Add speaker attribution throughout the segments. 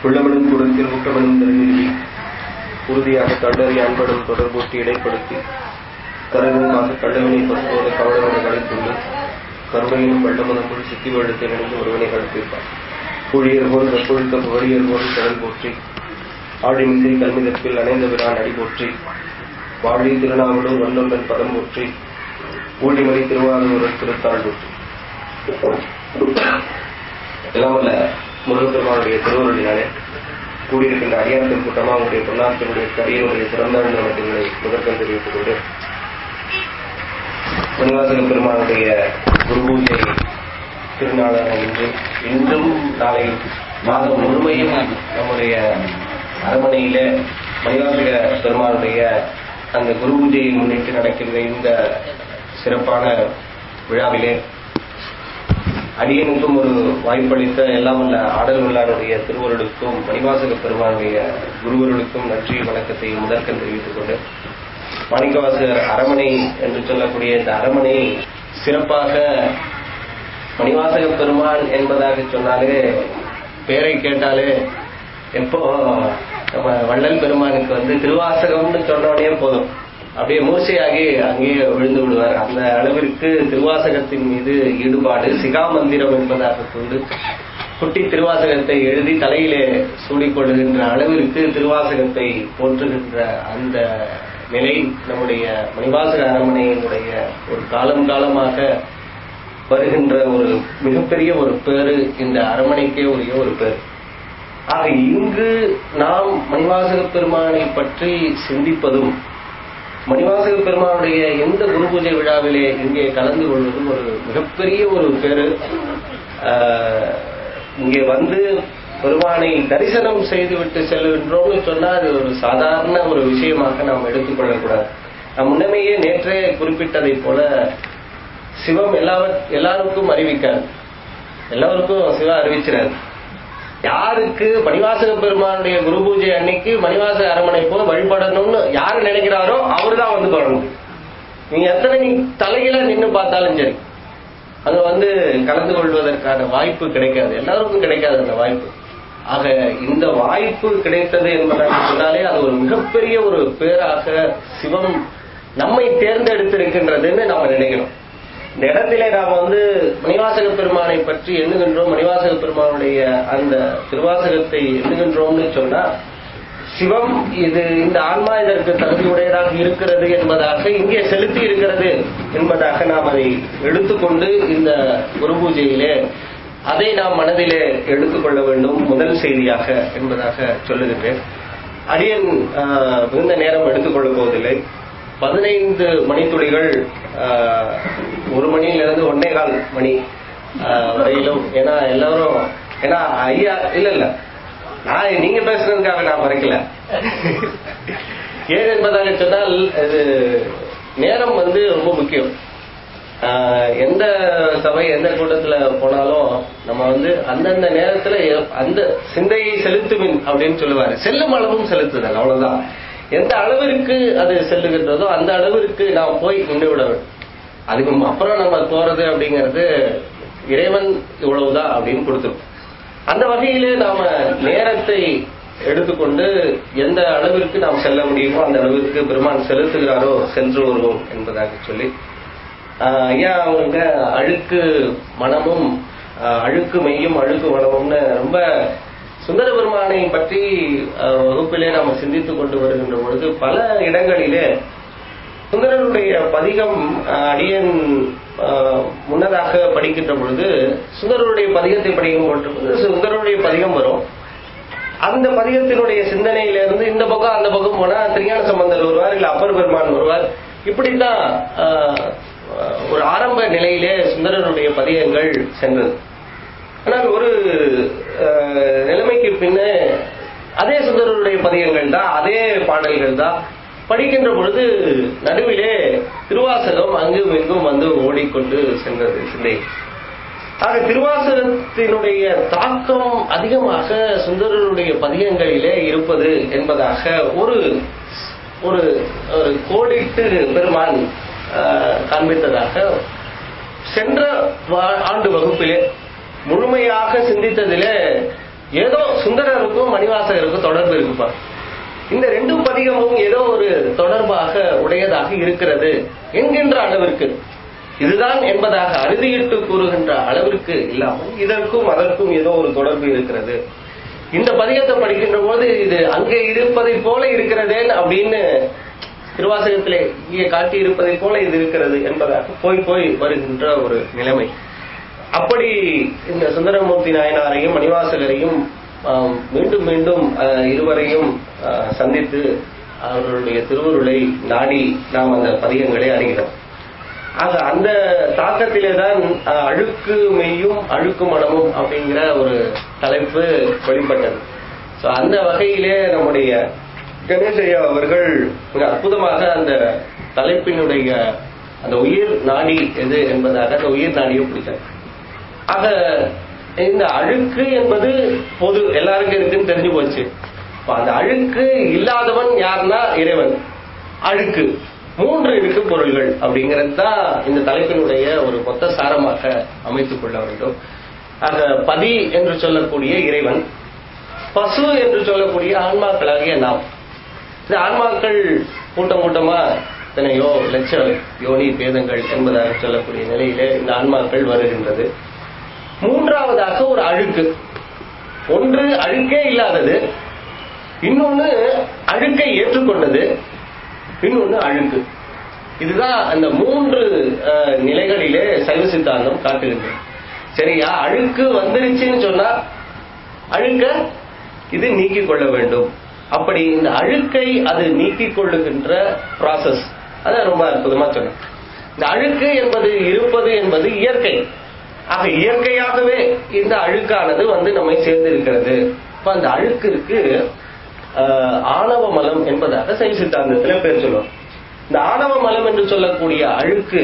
Speaker 1: உள்ளமிடும் கூடத்தில் ஊக்கமிடும் தருநிறுவி உறுதியாக தள்ளறி அன்படும் தொடர்பூட்டி இடைப்படுத்தி கருதும் காசு கள்ளவினை பசுவோத கவலோட கலைத்துள்ளு கருணையிலும் வெள்ளமுதம்புள் சித்தி வெள்ளத்தை நினைந்து ஒருவனை கழுத்திருப்பார். புழியர் போல் வெப்பொழுத்த புகழியர் போல் கடல் போற்றி ஆழிமிசை கல்மிதற்பில் அணைந்த விரான் அடி போற்றி வாழி திருநாவலூர் வல்லொன்றன் பதம் போற்றி ஊழிமணி திருவாரூரன் திருத்தாள் போற்றி. எல்லாமல்ல முருகப்பெருமானுடைய திருவருளினாலே கூடியிருக்கின்ற அடியார்கள் கூட்டமாக அவங்களுடைய பொன்னாட்களுடைய கரியனுடைய சிறந்தாழ்ந்த வணக்கங்களை முதற்கண் தெரிவித்துக் கொண்டு மணிவாசக பெருமானுடைய குரு பூஜை திருநாளான இன்றும் நாளை மாதம் முழுமையும் நம்முடைய அரண்மனையில மணிவாசக பெருமானுடைய அந்த குரு பூஜையை முன்னிட்டு நடக்கின்ற இந்த சிறப்பான விழாவிலே அடியனுக்கும் ஒரு வாய்ப்பளித்த எல்லாம் வல்ல ஆடல் வல்லாருடைய திருவருளுக்கும் மணிவாசக பெருமானுடைய குருவருளுக்கும் நன்றி வணக்கத்தை முதற்கண் தெரிவித்துக் கொண்டு மாணிக்கவாசகர் அரண்மனை என்று சொல்லக்கூடிய இந்த அரண்மனை சிறப்பாக மணிவாசக பெருமான் என்பதாக சொன்னாலே பேரை கேட்டாலே எப்போ நம்ம வள்ளல் பெருமானுக்கு திருவாசகம்னு சொன்னோடனே போதும் அப்படியே மூர்ச்சையாகி அங்கேயே விழுந்து விடுவார். அந்த அளவிற்கு திருவாசகத்தின் மீது ஈடுபாடு சிகாமந்திரம் என்பதாக கொண்டு குட்டி திருவாசகத்தை எழுதி தலையிலே சூடிக்கொள்ளுகின்ற அளவிற்கு திருவாசகத்தை போற்றுகின்ற அந்த நிலை நம்முடைய மணிவாசக அரண்மனையினுடைய ஒரு காலமாக வருகின்ற ஒரு மிகப்பெரிய ஒரு பேரு இந்த அரண்மனைக்கே உரிய ஒரு பேர். ஆக இங்கு நாம் மணிவாசக பெருமானை பற்றி சிந்திப்பதும் மணிவாசக பெருமானுடைய எந்த குரு பூஜை விழாவிலே இங்கே கலந்து கொள்வதும் ஒரு மிகப்பெரிய ஒரு பேரு. இங்கே பெருமானை தரிசனம் செய்துவிட்டு செல்கின்றோம்னு சொன்னா அது ஒரு சாதாரண ஒரு விஷயமாக நாம் எடுத்துக்கொள்ளக்கூடாது. நாம் முன்னமேயே நேற்றே குறிப்பிட்டதை போல சிவம் எல்லாருக்கும் அறிவிக்காது, எல்லாருக்கும் சிவம் அறிவிச்சிடாது. யாருக்கு மணிவாசக பெருமானுடைய குரு பூஜை அன்னைக்கு மணிவாசக அரண்மனை போய் வழிபடணும்னு யாரு நினைக்கிறாரோ அவரு தான் தொடரும். நீங்க எத்தனை தலையில நின்று பார்த்தாலும் சரி அங்க கலந்து கொள்வதற்கான வாய்ப்பு கிடைக்காது, எல்லாருக்கும் கிடைக்காது அந்த வாய்ப்பு. ஆக இந்த வாய்ப்பு கிடைத்தது என்பதாக சொன்னாலே அது ஒரு மிகப்பெரிய ஒரு பேராக சிவம் நம்மை தேர்ந்தெடுத்திருக்கின்றதுன்னு நாம நினைக்கணும். இந்த இடத்திலே நாம மணிவாசக பெருமானை பற்றி எண்ணுகின்றோம், மணிவாசக பெருமானுடைய அந்த திருவாசகத்தை எண்ணுகின்றோம்னு சொன்னா சிவம் இந்த ஆன்மா இதற்கு தகுதியுடையதாக இருக்கிறது என்பதாக இங்கே செலுத்தி இருக்கிறது என்பதாக நாம் அதை எடுத்துக்கொண்டு இந்த குரு பூஜையிலே அதை நாம் மனதிலே எடுத்துக்கொள்ள வேண்டும் முதல் செய்தியாக என்பதாக சொல்லுகின்றேன். அடியன் மிகுந்த நேரம் எடுத்துக்கொள்ளப் போவதில்லை. 15 மணித்துளிகள் 1 மணியிலிருந்து 1.25 மணி வரையிலும். ஏன்னா எல்லாரும் ஐயா இல்ல நான் நீங்க பேசுறதுக்காக நான் மறைக்கல. ஏன் என்பதாக சொன்னால் இது நேரம் ரொம்ப முக்கியம். எந்த சபை எந்த கூட்டத்துல போனாலும் நம்ம அந்தந்த நேரத்துல அந்த சிந்தையை செலுத்துவின் அப்படின்னு சொல்லுவாரு. செல்லும் அளவும் செலுத்துதல், அவ்வளவுதான். எந்த அளவிற்கு அது செல்லுகின்றதோ அந்த அளவிற்கு நாம் போய் நின்று விட வேண்டும். அதுக்கு அப்புறம் நம்ம போறது அப்படிங்கிறது இறைவன் இவ்வளவுதான் அப்படின்னு கொடுத்துரும். அந்த வகையிலே நாம நேரத்தை எடுத்துக்கொண்டு எந்த அளவிற்கு நாம் செல்ல முடியுமோ அந்த அளவிற்கு பெருமான் செலுத்துகிறாரோ சென்று வருவோம் என்பதாக சொல்லி ஐயா அவங்க அழுக்கு மனமும் அழுக்கு மெய்யும் அழுக்கு மனமும்னு ரொம்ப சுந்தர பெருமானை பற்றி வகுப்பிலே நாம சிந்தித்துக் கொண்டு வருகின்ற பொழுது பல இடங்களிலே சுந்தரனுடைய பதிகம் அடியன் முன்னதாக படிக்கின்ற பொழுது சுந்தரனுடைய பதிகத்தை படிக்கும் பொழுது சுந்தரனுடைய பதிகம் வரும். அந்த பதிகத்தினுடைய சிந்தனையிலிருந்து இந்த பக்கம் அந்த பக்கம் போனா திருஞான சம்பந்தர் வருவார், இல்ல அப்பர் பெருமான் வருவார். இப்படித்தான் ஒரு ஆரம்ப நிலையிலே சுந்தரனுடைய பதிகங்கள் சென்றது. ஆனால் ஒரு நிலைமைக்கு பின்ன அதே சுந்தரனுடைய பதிகங்கள் தான், அதே பாடல்கள் தான் படிக்கின்ற பொழுது நடுவிலே திருவாசகம் அங்கும் இங்கும் ஓடிக்கொண்டு சென்றது சிந்தை. ஆக திருவாசகத்தினுடைய தாக்கம் அதிகமாக சுந்தரனுடைய பதிகங்களிலே இருப்பது என்பதாக ஒரு ஒரு கோடிட்டு பெருமான் காண்பித்ததாக சென்ற ஆண்டு வகுப்பிலே முழுமையாக சிந்தித்ததிலே ஏதோ சுந்தரருக்கும் மணிவாசகருக்கும் தொடர்பு இருக்குப்பா. இந்த 2 பதிகமும் ஏதோ ஒரு தொடர்பாக உடையதாக இருக்கிறது என்கின்ற அளவிற்கு, இதுதான் என்பதாக அறுதியிட்டு கூறுகின்ற அளவிற்கு இல்லாமல் இதற்கும் அதற்கும் ஏதோ ஒரு தொடர்பு இருக்கிறது. இந்த பதிகத்தை படிக்கின்ற போது இது அங்கே இருப்பதை போல இருக்கிறதே அப்படின்னு திருவாசகத்திலே இங்கே காட்டி இருப்பதை போல இது இருக்கிறது என்பதாக போய் வருகின்ற ஒரு நிலைமை. அப்படி இந்த சுந்தரமூர்த்தி நாயனாரையும் மணிவாசகரையும் மீண்டும் மீண்டும் இருவரையும் சந்தித்து அவர்களுடைய திருவருளை நாடி நாம் அந்த பதிகங்களை அறிகிறோம். ஆக அந்த தாக்கத்திலேதான் அழுக்கு மெய்யும் அழுக்கு மனமும் அப்படிங்கிற ஒரு தலைப்பு வெளிப்பட்டது. அந்த வகையிலே நம்முடைய கணேசையா அவர்கள் மிக அற்புதமாக அந்த தலைப்பினுடைய அந்த உயிர் நாடி எது என்பதாக அந்த உயிர் நாடியை பிடிச்சார். ஆக இந்த அழுக்கு என்பது பொது எல்லாருக்கும் இருக்குன்னு தெரிஞ்சு போச்சு. அந்த அழுக்கு இல்லாதவன் யாருன்னா இறைவன். அழுக்கு 3 இருக்கு பொருள்கள் அப்படிங்கிறது தான் இந்த தலைப்பினுடைய ஒரு மொத்த சாரமாக அமைத்துக் கொள்ள வேண்டும். ஆக பதி என்று சொல்லக்கூடிய இறைவன், பசு என்று சொல்லக்கூடிய ஆன்மாக்களாகிய நாம். இந்த ஆன்மாக்கள் கூட்டம் கூட்டமா எத்தனையோ லட்ச யோனி பேதங்கள் என்பதாக சொல்லக்கூடிய நிலையிலே இந்த ஆன்மாக்கள் வருகின்றது. 3ஆவதாக ஒரு அழுக்கு. ஒன்று அழுக்கே இல்லாதது, இன்னொன்னு அழுக்கை ஏற்றுக்கொண்டது, இன்னொன்னு அழுக்கு. இதுதான் அந்த 3 நிலைகளிலே சைவ சித்தாந்தம் காட்டுகின்றது. சரியா? அழுக்கு வந்துருச்சுன்னு சொன்னா அழுக்க இது நீக்கிக் கொள்ள வேண்டும். அப்படி இந்த அழுக்கை அது நீக்கிக் கொள்ளுகின்ற ப்ராசஸ் அத ரொம்ப அற்புதமா சொன்னேன். இந்த அழுக்கு என்பது இருப்பது என்பது இயற்கை. ஆக இயற்கையாகவே இந்த அழுக்கானது நம்மை சேர்ந்திருக்கிறது. இப்ப அந்த அழுக்கிற்கு ஆணவ மலம் என்பதாக சைவ சித்தாந்தத்தில் பேர் சொல்லுவோம். இந்த ஆணவ மலம் என்று சொல்லக்கூடிய அழுக்கு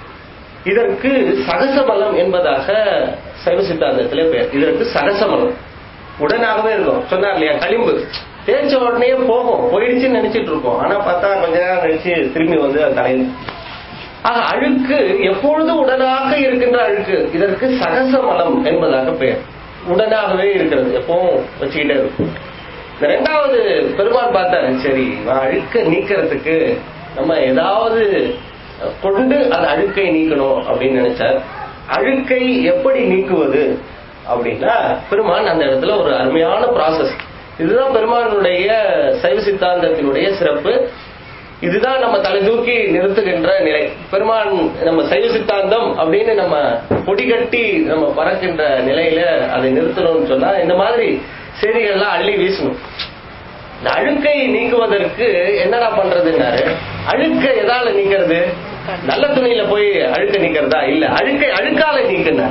Speaker 1: இதற்கு சகசமலம் என்பதாக சைவ சித்தாந்தத்தில் பேர். இதற்கு சகசமலம் உடனாகவே இருக்கும். சொன்னார் இல்லையா, களிம்பு தேய்ச்ச உடனே போயிடுச்சுன்னு நினைச்சிட்டு இருக்கோம். ஆனா பார்த்தா கொஞ்ச நேரம் கழிச்சு திரும்பி அது கலையும். ஆக அழுக்கு எப்பொழுதும் உடனாக இருக்கின்ற அழுக்கு இதற்கு சகசமலம் என்பதாக பெயர். உடனாகவே இருக்கிறது, எப்பவும் வச்சுக்கிட்டே இருக்கும். இந்த 2வது பெருமான் பார்த்தாரு, சரி அழுக்க நீக்கிறதுக்கு நம்ம ஏதாவது கொண்டு அந்த அழுக்கை நீக்கணும் அப்படின்னு நினைச்சார். அழுக்கை எப்படி நீக்குவது அப்படின்னா பெருமான் அந்த இடத்துல ஒரு அருமையான ப்ராசஸ். இதுதான் பெருமானுடைய சைவ சித்தாந்தத்தினுடைய சிறப்பு. இதுதான் நம்ம தலை தூக்கி நிறுத்துகின்ற நிலை. பெருமான் நம்ம சைவ சித்தாந்தம் அப்படின்னு நம்ம கொடி கட்டி நம்ம பறக்கின்ற நிலையில அதை நிறுத்தணும்னு சொன்னா இந்த மாதிரி செய்திகள்லாம் அள்ளி வீசணும். இந்த அழுக்கை நீக்குவதற்கு என்னடா பண்றதுன்னாரு, அழுக்க எதால நீக்கிறது? நல்ல துணியில போய் அழுக்க நீக்கிறதா? இல்ல, அழுக்கை அழுக்கால நீக்கினார்.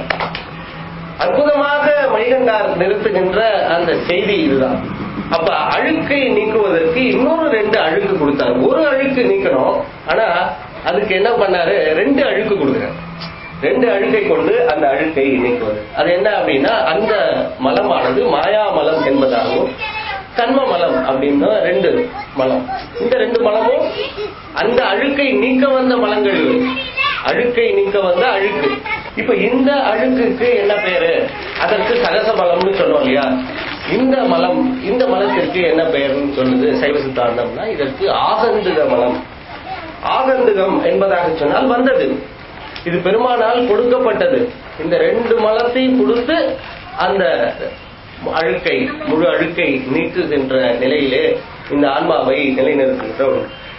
Speaker 1: அற்புதமாக மணிகண்டார் நிறுத்துகின்ற அந்த செய்தி இதுதான். அப்ப அழுக்கை நீக்குவதற்கு இன்னொரு 2 அழுக்கு கொடுத்தாரு. ஒரு அழுக்கு நீக்கணும், ஆனா அதுக்கு என்ன பண்ணாரு, 2 அழுக்கு கொடுக்குறாரு. 2 அழுக்கை கொண்டு அந்த அழுக்கை நீக்குவது. அது என்ன அப்படின்னா, அந்த மலமானது மாயா மலம் என்பதாகவும் கண்ம மலம் அப்படின்னு 2 மலம். இந்த 2 மலமும் அந்த அழுக்கை நீக்க வந்த மலங்கள். அழுக்கை நீக்க வந்த அழுக்கு. இப்ப இந்த அழுக்குக்கு என்ன பேரு? அதற்கு சகச மலம்னு சொன்னோம் இல்லையா? இந்த மலம், இந்த மலத்திற்கு என்ன பெயர்னு சொல்லுது சைவ சித்தாந்தம்னா, இதற்கு ஆகந்துக மலம். ஆகந்துகம் என்பதாக சொன்னால் வந்தது. இது பெருமானால் கொடுக்கப்பட்டது. இந்த 2 மலத்தையும் கொடுத்து அந்த அழுக்கை, முழு அழுக்கை நீக்குகின்ற நிலையிலே இந்த ஆன்மாவை நிலைநிறுத்துகின்ற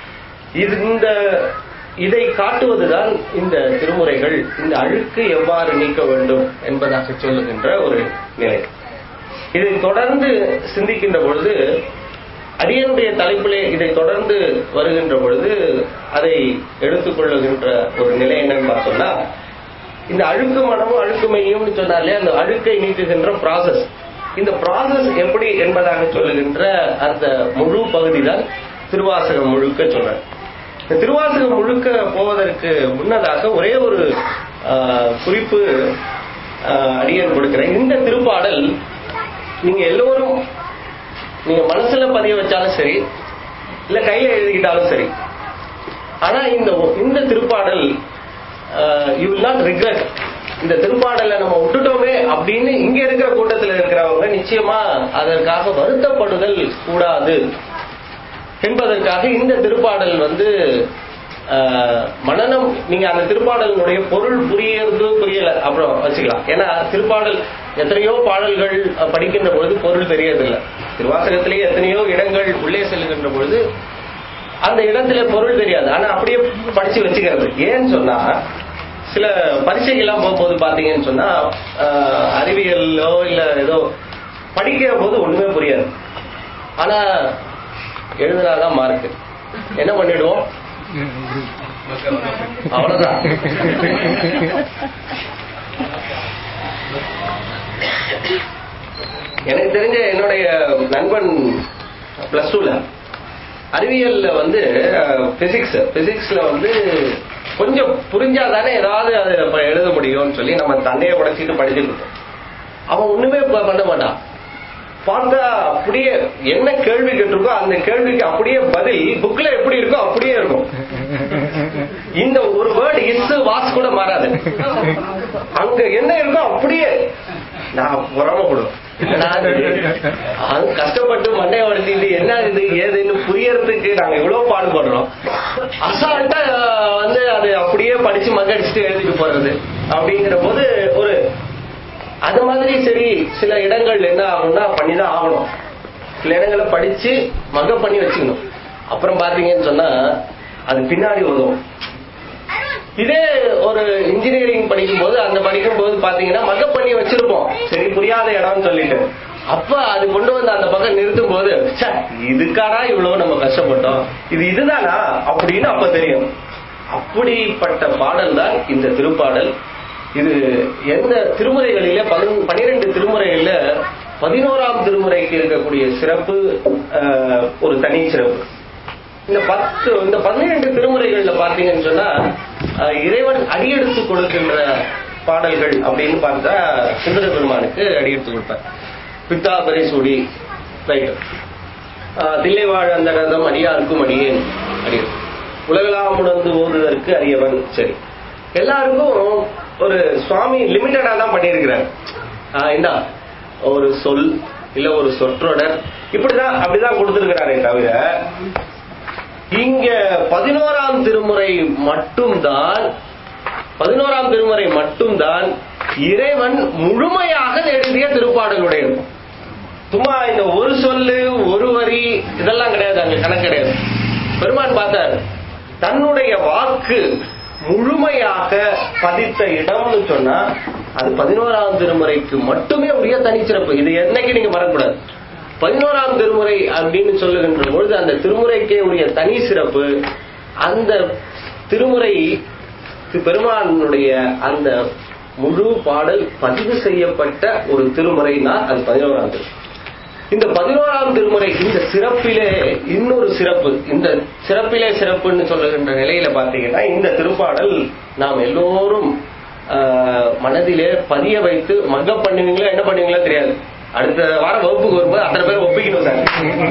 Speaker 1: இதை காட்டுவதுதான் இந்த திருமுறைகள். இந்த அழுக்கு எவ்வாறு நீக்க வேண்டும் என்பதாக சொல்லுகின்ற ஒரு நிலை. இதை தொடர்ந்து சிந்திக்கின்ற பொழுது, அடியனுடைய தலைப்பிலே இதை தொடர்ந்து வருகின்ற பொழுது அதை எடுத்துக்கொள்ளுகின்ற ஒரு நிலை என்னன்னு பார்த்தோம்னா, இந்த அழுக்கு மனமும் அழுக்குமையும் சொன்னாலே அந்த அழுக்கை நீக்குகின்ற ப்ராசஸ். இந்த ப்ராசஸ் எப்படி என்பதாக சொல்லுகின்ற அந்த முழு பகுதி தான் திருவாசகம் முழுக்க சொல்றேன். இந்த திருவாசகம் முழுக்க போவதற்கு முன்னதாக ஒரே ஒரு குறிப்பு அடியன் கொடுக்கிறேன். இந்த திருப்பாடல் நீங்க எல்லோரும் நீங்க மனசுல பதிய வச்சாலும் சரி, இல்ல கையில எழுதிக்கிட்டாலும் சரி, ஆனா இந்த திருப்பாடல் யூ வில் நாட் ரிக்ரெட். இந்த திருப்பாடலை நம்ம விட்டுட்டோமே அப்படின்னு இங்க இருக்கிற கூட்டத்தில் இருக்கிறவங்க நிச்சயமா அதற்காக வருத்தப்படுதல் கூடாது என்பதற்காக இந்த திருப்பாடல் மனனம், நீங்க அந்த திருப்பாடலினுடைய பொருள் புரியல அப்புறம் வச்சுக்கலாம். ஏன்னா திருப்பாடல் எத்தனையோ பாடல்கள் படிக்கின்ற பொழுது பொருள் தெரியறதில்லை. திருவாசகத்திலேயே எத்தனையோ இடங்கள் உள்ளே செல்லுகின்ற பொழுது அந்த இடத்துல பொருள் தெரியாது. ஆனா அப்படியே படிச்சு வச்சுக்கிறது. ஏன்னு சொன்னா சில பரீட்சைகள்லாம் போகும்போது பாத்தீங்கன்னு சொன்னா அறிவியலோ இல்ல ஏதோ படிக்கிற போது ஒண்ணுமே புரியாது. ஆனா எழுதுனாதான் மார்க். என்ன பண்ணிடுவோம்? அவ்வளவுதான். எனக்கு தெரிஞ்ச என்னுடைய நண்பன் +2ல அறிவியல்ல பிசிக்ஸ்ல கொஞ்சம் புரிஞ்சாதானே ஏதாவது அதை எழுத முடியும்னு சொல்லி நம்ம தண்டையை உடைச்சிட்டு படிச்சுட்டு இருக்கோம். அவன் ஒண்ணுமே பண்ண மாட்டான். பார்த்தா அப்படியே என்ன கேள்வி கேட்டிருக்கோ அந்த கேள்விக்கு அப்படியே பதில் புக்ல எப்படி இருக்கோ அப்படியே இருக்கும். இந்த ஒரு வேர்டு இஸ் வாஸ் கூட மாறாது. அங்க என்ன இருக்கோ அப்படியே. நான் பொறாமப்படுவேன். கஷ்டப்பட்டு மண்டைய வளர்த்திட்டு என்ன இது ஏதுன்னு புரியறதுக்கு நாங்க இவ்வளவு பாடுபடுறோம். அசால்ட்டா அது அப்படியே படிச்சு மக்கடிச்சுட்டு எழுதிட்டு போறது அப்படிங்கிற போது அது மாதிரி சரி சில இடங்கள் என்ன ஆகும்னா பண்ணிதான் ஆகணும். சில இடங்களை படிச்சு மக பண்ணி வச்சுக்கணும். அப்புறம் பாத்தீங்கன்னு சொன்னா அது பின்னாடி வரும். இதே ஒரு இன்ஜினியரிங் படிக்கும் போது பாத்தீங்கன்னா மக பண்ணி வச்சிருப்போம், சரி புரியாத இடம்னு சொல்லிட்டு. அப்ப அது கொண்டு வந்து அந்த பக்கம் நிறுத்தும் போது இதுக்காடா இவ்வளவு நம்ம கஷ்டப்பட்டோம், இதுதானா அப்படின்னு அப்ப தெரியும். அப்படிப்பட்ட பாடல் தான் இந்த திருப்பாடல். இது எந்த திருமுறைகளில 12 திருமுறைகள்ல 11ஆம் திருமுறைக்கு இருக்கக்கூடிய சிறப்பு ஒரு தனி சிறப்பு. இந்த 12 திருமுறைகள்ல பாத்தீங்கன்னு சொன்னா இறைவன் அடியெடுத்து கொடுக்கின்ற பாடல்கள் அப்படின்னு பார்த்தா சுந்தர பெருமானுக்கு அடியெடுத்து கொடுப்பார். பித்தாபரை சூடி ரைட், தில்லைவாழ் அந்த ரதம் அடியாருக்கும் அடியேன் அடியேன், உலகலாம் உணர்ந்து ஓதுதற்கு அரியவன். சரி, எல்லாருக்கும் ஒரு சுவாமி லிமிட்டடா தான் பண்ணியிருக்கிறார். என்ன ஒரு சொல் இல்ல ஒரு சொற்றொடர் அப்படிதான் கொடுத்திருக்கிறாரே தவிர இங்க 11ஆம் திருமுறை மட்டும்தான் இறைவன் முழுமையாக எழுதிய திருப்பாடலுடையது. சும்மா இந்த ஒரு சொல்லு ஒரு வரி இதெல்லாம் கிடையாது, அங்க கணக்கு கிடையாது. பெருமான் பார்த்தார் தன்னுடைய வாக்கு முழுமையாக பதித்த இடம்னு சொன்னா அது 11ஆம் திருமுறைக்கு மட்டுமே உரிய தனிச்சிறப்பு. இது என்னைக்கு நீங்க மறக்கக்கூடாது. 11ஆம் திருமுறை அப்படின்னு சொல்லுகின்ற பொழுது அந்த திருமுறைக்கே உரிய தனி சிறப்பு. அந்த திருமுறை பெருமானுடைய அந்த முழு பாடல் பதிவு செய்யப்பட்ட ஒரு திருமுறைனா அது 11ஆம் திருமுறை. இந்த 11ஆம் திருமுறை இந்த சிறப்பிலே இன்னொரு சிறப்பு. இந்த சிறப்பிலே சிறப்புன்னு சொல்லுகின்ற நிலையில பாத்தீங்கன்னா இந்த திருப்பாடல் நாம் எல்லோரும் மனதிலே பதிய வைத்து மக பண்ணுவீங்களா என்ன பண்ணுவீங்களா தெரியாது. அடுத்த வாரம் வகுப்புக்கு வரும்போது அத்தனை பேர் ஒப்பிக்கணும் சார்.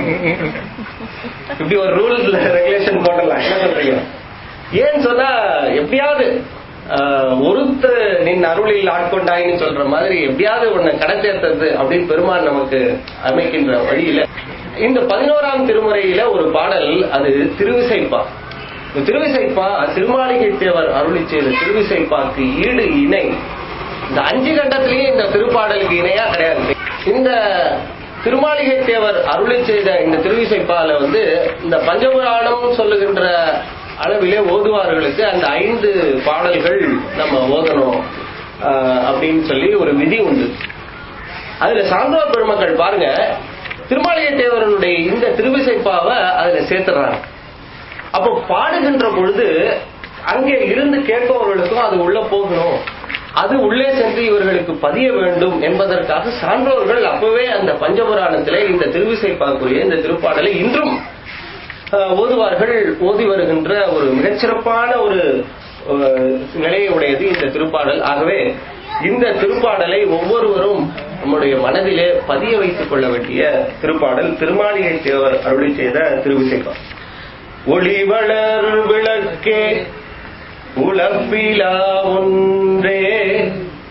Speaker 1: இப்படி ஒரு ரூல்ஸ் ரெகுலேஷன் போடலாம். என்ன சொல்றீங்க? ஏன்னு சொன்னா எப்படியாவது ஒருத்த நின் அருளில் ஆட்கொண்டாயின்னு சொல்ற மாதிரி எப்படியாவது உன்னை கடை சேர்த்தது அப்படின்னு பெருமான் நமக்கு அமைக்கின்ற வழியில இந்த 11ஆம் திருமுறையில ஒரு பாடல், அது திருவிசைப்பா. திருவிசைப்பா திருமாளிகை தேவர் அருளி செய்த திருவிசைப்பாக்கு ஈடு இணை இந்த 5 கண்டத்திலேயே இந்த திருப்பாடலுக்கு இணையா கிடையாது. இந்த திருமாளிகை தேவர் அருளி செய்த இந்த திருவிசைப்பால இந்த பஞ்சபுராணம் சொல்லுகின்ற அளவிலே ஓதுவார்களுக்கு அந்த 5 பாடல்கள் நம்ம ஓதணும் அப்படின்னு சொல்லி ஒரு விதி உண்டு. அதுல சான்றோர் பெருமக்கள் பாருங்க, திருமாளிகை தேவருடைய இந்த திருவிசைப்பாவை அதுல சேர்த்துறாங்க. அப்போ பாடுகின்ற பொழுது அங்கே இருந்து கேட்பவர்களுக்கும் அது உள்ள போகணும், அது உள்ளே சென்று இவர்களுக்கு பதிய வேண்டும் என்பதற்காக சான்றோர்கள் அப்பவே அந்த பஞ்சபுராணத்திலே இந்த திருவிசைப்பாக்குரிய இந்த திருப்பாடலை இன்றும் ஓதுவார்கள் ஓதி வருகின்ற ஒரு மிகச்சிறப்பான ஒரு நிலையை உடையது இந்த திருப்பாடல். ஆகவே இந்த திருப்பாடலை ஒவ்வொருவரும் நம்முடைய மனதிலே பதிய வைத்துக் கொள்ள வேண்டிய திருப்பாடல் திருமாளிகை தேவர் அருளி செய்த திருவிசைப்பா. ஒளிவளர் விளக்கே உலப்பிலா ஒன்றே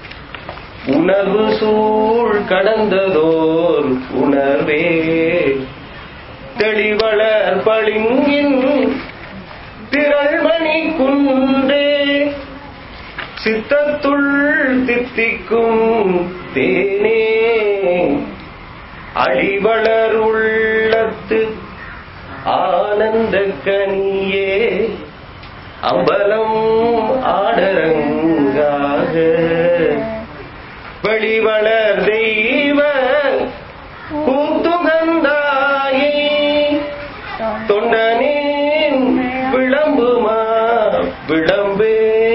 Speaker 1: உணர்வு சூழ் கடந்ததோர் உணர்வே தெளிவளர் பளிங்கின் திரள்மணி குன்றே சித்தத்துள் தித்திக்கும் தேனே அழிவளர் உள்ளத்து ஆனந்த கனியே அம்பலம் ஆடரங்காக வெளிவளர் தெய்வ கூத்துகந்தாயே தொண்டனேன் விளம்புமா விளம்பே.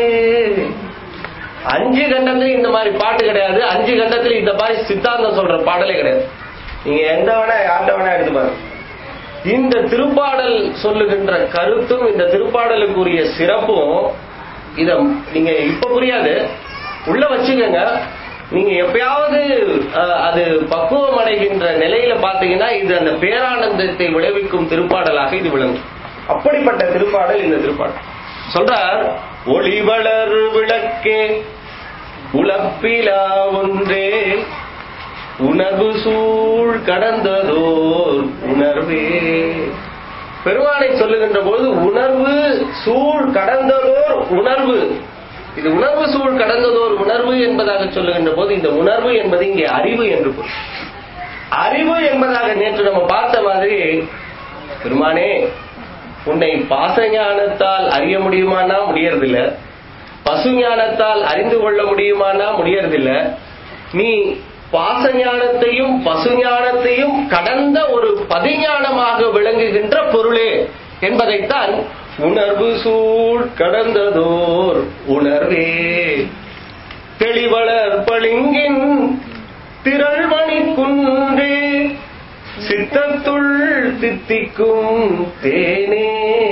Speaker 1: 5 கண்டத்துல இந்த மாதிரி பாட்டு கிடையாது. 5 கண்டத்துல இந்த மாதிரி சித்தாந்தம் சொல்ற பாடலே கிடையாது. நீங்க எந்த வேணா யார்கிட்ட வேணா எடுத்து பாருங்க. இந்த திருப்பாடல் சொல்லுகின்ற கருத்தும் இந்த திருப்பாடலுக்குரிய சிறப்பும் இத நீங்க இப்ப புரியாது, உள்ள வச்சுக்கங்க. நீங்க எப்பயாவது அது பக்குவம் அடைகின்ற நிலையில பாத்தீங்கன்னா இது அந்த பேரானந்தத்தை விளைவிக்கும் திருப்பாடலாக இது விளங்கும். அப்படிப்பட்ட திருப்பாடல் இந்த திருப்பாடல். சொல்றார், ஒளிவளர் விளக்கே உலப்பிலா ஒன்றே உணர்வு சூழ் கடந்ததோர் உணர்வே. பெருமானை சொல்லுகின்ற போது உணர்வு சூழ் கடந்ததோர் உணர்வு, இது உணர்வு சூழ் கடந்ததோர் உணர்வு என்பதாக சொல்லுகின்ற போது இந்த உணர்வு என்பது இங்கே அறிவு என்று பொருள். அறிவு என்பதாக நேற்று நம்ம பார்த்த மாதிரி, பெருமானே உன்னை பாசஞானத்தால் அறிய முடியுமானா முடியறதில்லை, பசு ஞானத்தால் அறிந்து கொள்ள முடியுமானா முடியறதில்லை. நீ பாசஞானத்தையும் பசுஞானத்தையும் கடந்த ஒரு பதிஞானமாக விளங்குகின்ற பொருளே என்பதைத்தான் உணர்வு சூழ் கடந்ததோர் உணர்வே தெளிவளர் பளிங்கின் திரள்மணி குன்றே சித்தத்துள் தித்திக்கும் தேனே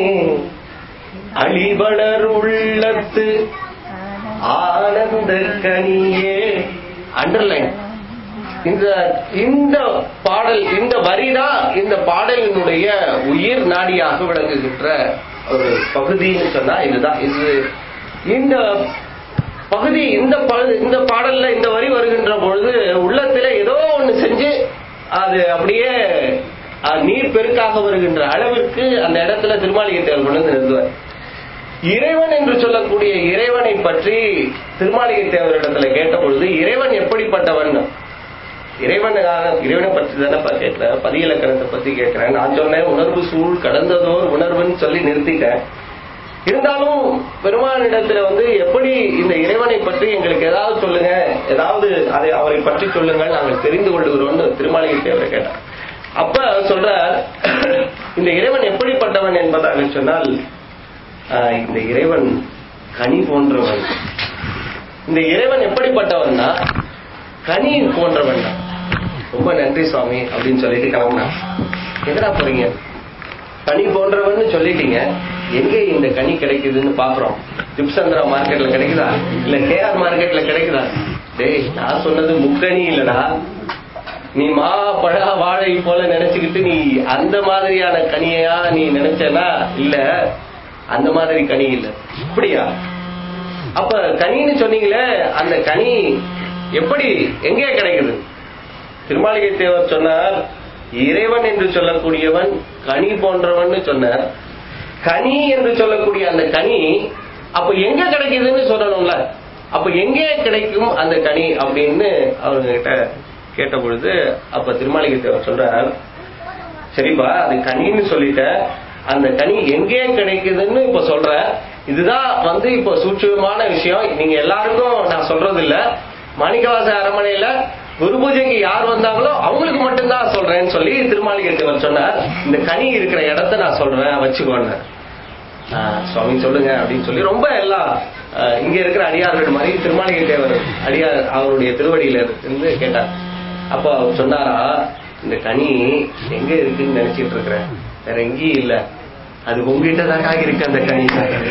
Speaker 1: அழிவளர் உள்ளத்து ஆனந்த கனியே. அண்டர்லைன். இந்த பாடல், இந்த வரிதான் இந்த பாடலினுடைய உயிர் நாடியாக விளங்குகின்ற ஒரு பகுதின்னு சொன்னா இதுதான். இது இந்த பகுதி இந்த பாடல்ல இந்த வரி வருகின்ற பொழுது உள்ளத்துல ஏதோ ஒண்ணு செஞ்சு அது அப்படியே நீர் பெருக்காக வருகின்ற அளவிற்கு அந்த இடத்துல திருமாளிகை தேவர் கொண்டு வந்து நிறுத்துவார். இறைவன் என்று சொல்லக்கூடிய இறைவனை பற்றி திருமாளிகை தேவரிடத்துல கேட்ட பொழுது இறைவன் எப்படிப்பட்டவன், இறைவனை பற்றி தானே கேட்கிறேன், பதியிலக்கணத்தை பத்தி கேட்கிறேன். நான் சொன்னேன் உணர்வு சூழ் கடந்ததோர் உணர்வுன்னு சொல்லி நிறுத்திட்டேன். இருந்தாலும் பெருமானிடத்துல எப்படி இந்த இறைவனை பற்றி எங்களுக்கு ஏதாவது சொல்லுங்க, ஏதாவது அதை அவரை பற்றி சொல்லுங்கள், நாங்கள் தெரிந்து கொள்ளுகிறோம்னு திருமாளிகை தேவரை கேட்டார். அப்ப சொல்ற இந்த இறைவன் எப்படிப்பட்டவன் என்பதாக சொன்னால், இந்த இறைவன் கனி போன்றவன். இந்த இறைவன் எப்படிப்பட்டவன்னா கனி போன்றவன். ரொம்ப நன்றி சுவாமி அப்படின்னு சொல்லிட்டு கிளம்புனா, எங்கடா போறீங்க, கனி போன்றவன்னு சொல்லிட்டீங்க, எங்க இந்த கனி கிடைக்குதுன்னு பாக்குறோம். டிப்சந்திரா மார்க்கெட்ல கிடைக்குதா, இல்ல கேஆர் மார்க்கெட்ல கிடைக்குதா? டேய், நான் சொன்னது முக்கணி இல்லடா, நீ மா பழ வாழை போல நினைச்சுக்கிட்டு நீ அந்த மாதிரியான கனியா நீ நினைச்சனா, இல்ல அந்த மாதிரி கனி இல்ல. அப்படியா? அப்ப கனின்னு சொன்னீங்களே, அந்த கனி எப்படி எங்கே கிடைக்குது? திருமாளிகை தேவர் சொன்னார், இறைவன் என்று சொல்லக்கூடியவன் கனி போன்றவன் சொன்னார். கனி என்று சொல்லக்கூடிய அந்த கனி அப்ப எங்க கிடைக்குதுன்னு சொல்லணும்ல. அப்ப எங்கே கிடைக்கும் அந்த கனி அப்படின்னு அவங்க கிட்ட கேட்ட பொழுது அப்ப திருமாளிகை தேவர் சொல்றார், சரிப்பா அது கனின்னு சொல்லிட்ட, அந்த கனி எங்கே கிடைக்குதுன்னு இப்ப சொல்ற. இதுதான் இப்ப சூட்சமான விஷயம். நீங்க எல்லாருக்கும் நான் சொல்றது இல்ல. மாணிக்கவாச அரண்மனையில குரு பூஜைக்கு யார் வந்தாங்களோ அவங்களுக்கு மட்டும்தான் சொல்றேன்னு சொல்லி திருமாளிகை தேவர் சொன்னார். இந்த கனி இருக்கிற இடத்த நான் சொல்றேன், வச்சுக்கோங்க. சுவாமி சொல்லுங்க அப்படின்னு சொல்லி ரொம்ப எல்லாம் இங்க இருக்கிற அடியார்கள் மாதிரி திருமாளிகை தேவர் அடியார் அவருடைய திருவடியில இருந்து கேட்டார். அப்ப அவர் சொன்னாரா, இந்த கனி எங்க இருக்குன்னு நினைச்சிட்டு இருக்கிறேன், வேற எங்கேயும் இல்ல, அது உங்ககிட்ட தான் இருக்கு அந்த கனி.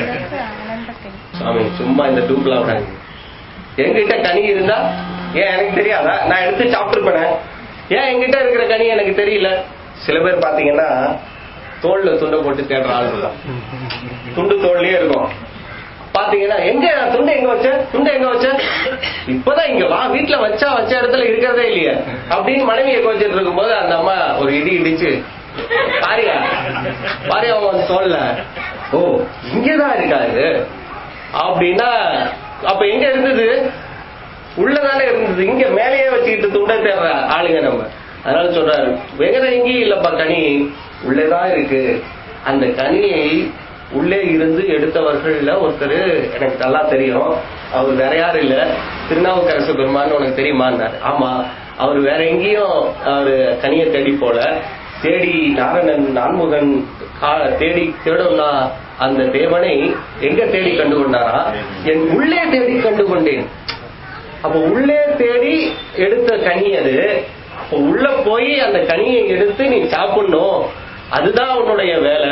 Speaker 1: சுவாமி சும்மா இந்த டூப்ல விடாங்க, எங்கிட்ட கனி இருந்தா ஏன் எனக்கு தெரியாதா? நான் எடுத்து சாப்பிட்டுருப்பேன், ஏன் எங்கிட்ட இருக்கிற கனி எனக்கு தெரியல? சில பேர் பாத்தீங்கன்னா தோல்ல துண்டை போட்டு தேடுற ஆள் இருக்கும், துண்டு தோல்லையே இருக்கும், பாத்தீங்கன்னா எங்க துண்டை எங்க வச்ச இப்பதான் இங்க வா, வீட்டுல வச்ச இடத்துல இருக்கிறதே இல்லையா அப்படின்னு மனைவியை கோச்சிட்டு இருக்கும் போது அந்த அம்மா ஒரு இடி இடிச்சு, பாரியா அவன் சொல்ல, ஓ இங்கதான் இருக்காரு அப்படின்னா அப்ப எங்க இருந்தது? உள்ளதானே இருந்தது. இங்க மேலேயே வச்சுக்கிட்டு துண்டை தேடுற ஆளுங்க நம்ம. அதனால சொல்றாரு, வேற எங்கேயும் இல்லப்பா கனி, உள்ளேதான் இருக்கு. அந்த கனியை உள்ளே இருந்து எடுத்தவர்கள் ஒருத்தர் எனக்கு நல்லா தெரியும். அவர் வேற யாரும் இல்ல, திருநாவுக்கரசு பெருமான்னு உனக்கு தெரியுமான்னாரு. ஆமா, அவர் வேற எங்கேயும் அவரு கனியை தேடி போல, தேடி நான்முகன் தேடும்னா அந்த தேவனை எங்க தேடி கண்டு கொண்டாரா? என் உள்ளே தேடி கண்டு கொண்டேன். அப்ப உள்ளே தேடி எடுத்த கனி அது. அப்ப உள்ள போய் அந்த கனியை எடுத்து நீ சாப்பிடணும், அதுதான் உன்னுடைய வேலை.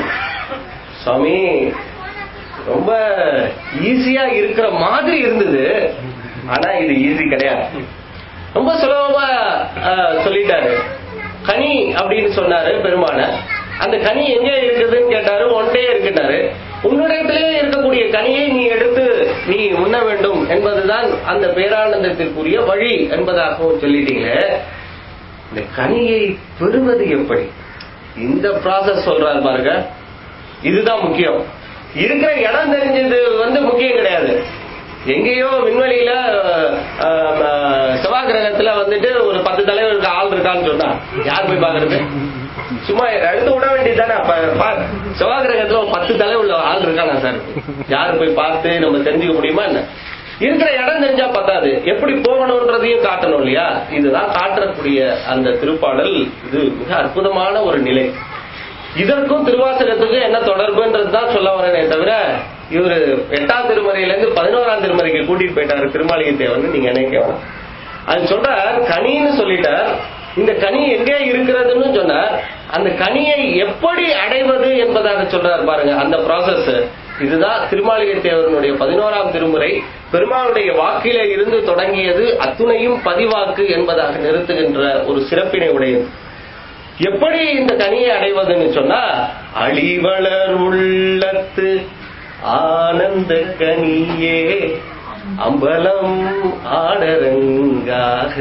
Speaker 1: சுவாமி ரொம்ப ஈஸியா இருக்கிற மாதிரி இருந்தது, ஆனா இது ஈஸி கிடையாது. ரொம்ப சுலபமா சொல்லிட்டாரு. கனி அப்படின்னு சொன்னாரு பெருமான. அந்த கனி எங்க இருக்குதுன்னு கேட்டாரு. ஒன்றே இருக்குன்னாரு. உன்னிடத்திலேயே இருக்கக்கூடிய கனியை நீ எடுத்து நீ உண்ண வேண்டும் என்பதுதான் அந்த பேரானந்தத்திற்குரிய வழி என்பதாகவும் சொல்லிட்டீங்களே. இந்த கனியை பெறுவது எப்படி? இந்த ப்ராசஸ் சொல்றாரு பாருங்க, இதுதான் முக்கியம். இருக்கிற இடம் தெரிஞ்சது முக்கியம் கிடையாது. எங்கேயோ விண்வெளியில செவ்வாய் கிரகத்துல ஒரு 10 தலைவருக்கு ஆள் இருக்கான்னு சொன்னா யார் போய் பாக்குறது? சும்மா எடுத்து விட வேண்டியதுதானே. செவ்வாய் கிரகத்துல 10 தலைவர் ஆள் இருக்கானா சார்? யாரு போய் பார்த்து நம்ம தெரிஞ்சுக்க முடியுமா என்ன? இருக்கிற இடம் தெரிஞ்சா பத்தாது, எப்படி போகணும்ன்றதையும் காட்டணும் இல்லையா? இதுதான் காட்டக்கூடிய அந்த திருப்பாடல். இது மிக அற்புதமான ஒரு நிலை. இதற்கும் திருவாசகத்துக்கும் என்ன தொடர்புன்றதுதான் சொல்ல வரேனே தவிர, இவரு 8ஆம் திருமுறையில இருந்து 11ஆம் திருமுறைக்கு கூட்டிட்டு போயிட்டாரு திருமாளிகை தேவன். நீங்க என்ன கேட்கலாம். அது சொல்றார், கனின்னு சொல்லிட்டார். இந்த கனி எங்கே இருக்கிறதுன்னு சொன்னார். அந்த கனியை எப்படி அடைவது என்பதாக சொல்றார் பாருங்க, அந்த ப்ராசஸ். இதுதான் திருமாளிகை தேவனுடைய 11ஆம் திருமுறை. பெருமாளுடைய வாக்கிலே இருந்து தொடங்கியது அத்துணையும் பதிவாக்கு என்பதாக நிறுத்துகின்ற ஒரு சிறப்பினை உடையது. எப்படி இந்த கனியை அடைவதுன்னு சொன்னா, அழிவளர் உள்ளத்து ஆனந்த கனியே அம்பலம் ஆடரங்காக.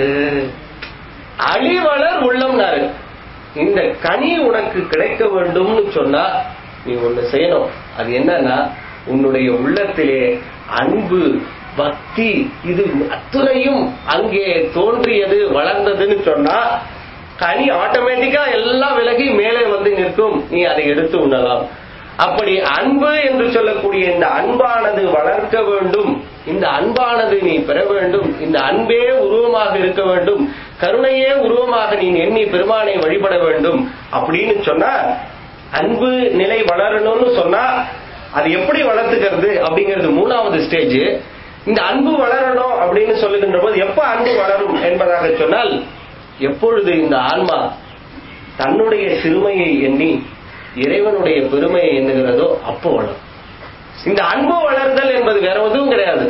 Speaker 1: அழிவளர் உள்ளம்னாரு. இந்த கனி உனக்கு கிடைக்க வேண்டும்னு சொன்னா நீ ஒண்ணு செய்யணும். அது என்னன்னா, உன்னுடைய உள்ளத்திலே அன்பு, பக்தி, இது அத்துணையும் அங்கே தோன்றியது, வளர்ந்ததுன்னு சொன்னா கனி ஆட்டோமேட்டிக்கா எல்லாம் விலகி மேலே நிற்கும். நீ அதை எடுத்து உண்ணலாம். அப்படி அன்பு என்று சொல்லக்கூடிய இந்த அன்பானது வளர்க்க வேண்டும். இந்த அன்பானது நீ பெற வேண்டும். இந்த அன்பே உருவமாக இருக்க வேண்டும். கருணையே உருவமாக நீ எண்ணி பெருமானை வழிபட வேண்டும் அப்படின்னு சொன்னா, அன்பு நிலை வளரணும்னு சொன்னா அது எப்படி வளர்த்துக்கிறது அப்படிங்கிறது 3வது ஸ்டேஜ். இந்த அன்பு வளரணும் அப்படின்னு சொல்லுகின்ற போது எப்ப அன்பு வளரும் என்பதாக சொன்னால், எப்பொழுது இந்த ஆன்மா தன்னுடைய சிறுமையை எண்ணி இறைவனுடைய பெருமையை எண்ணுகிறதோ அப்போ வளரும். இந்த அன்பு வளர்தல் என்பது வேற எதுவும் கிடையாது.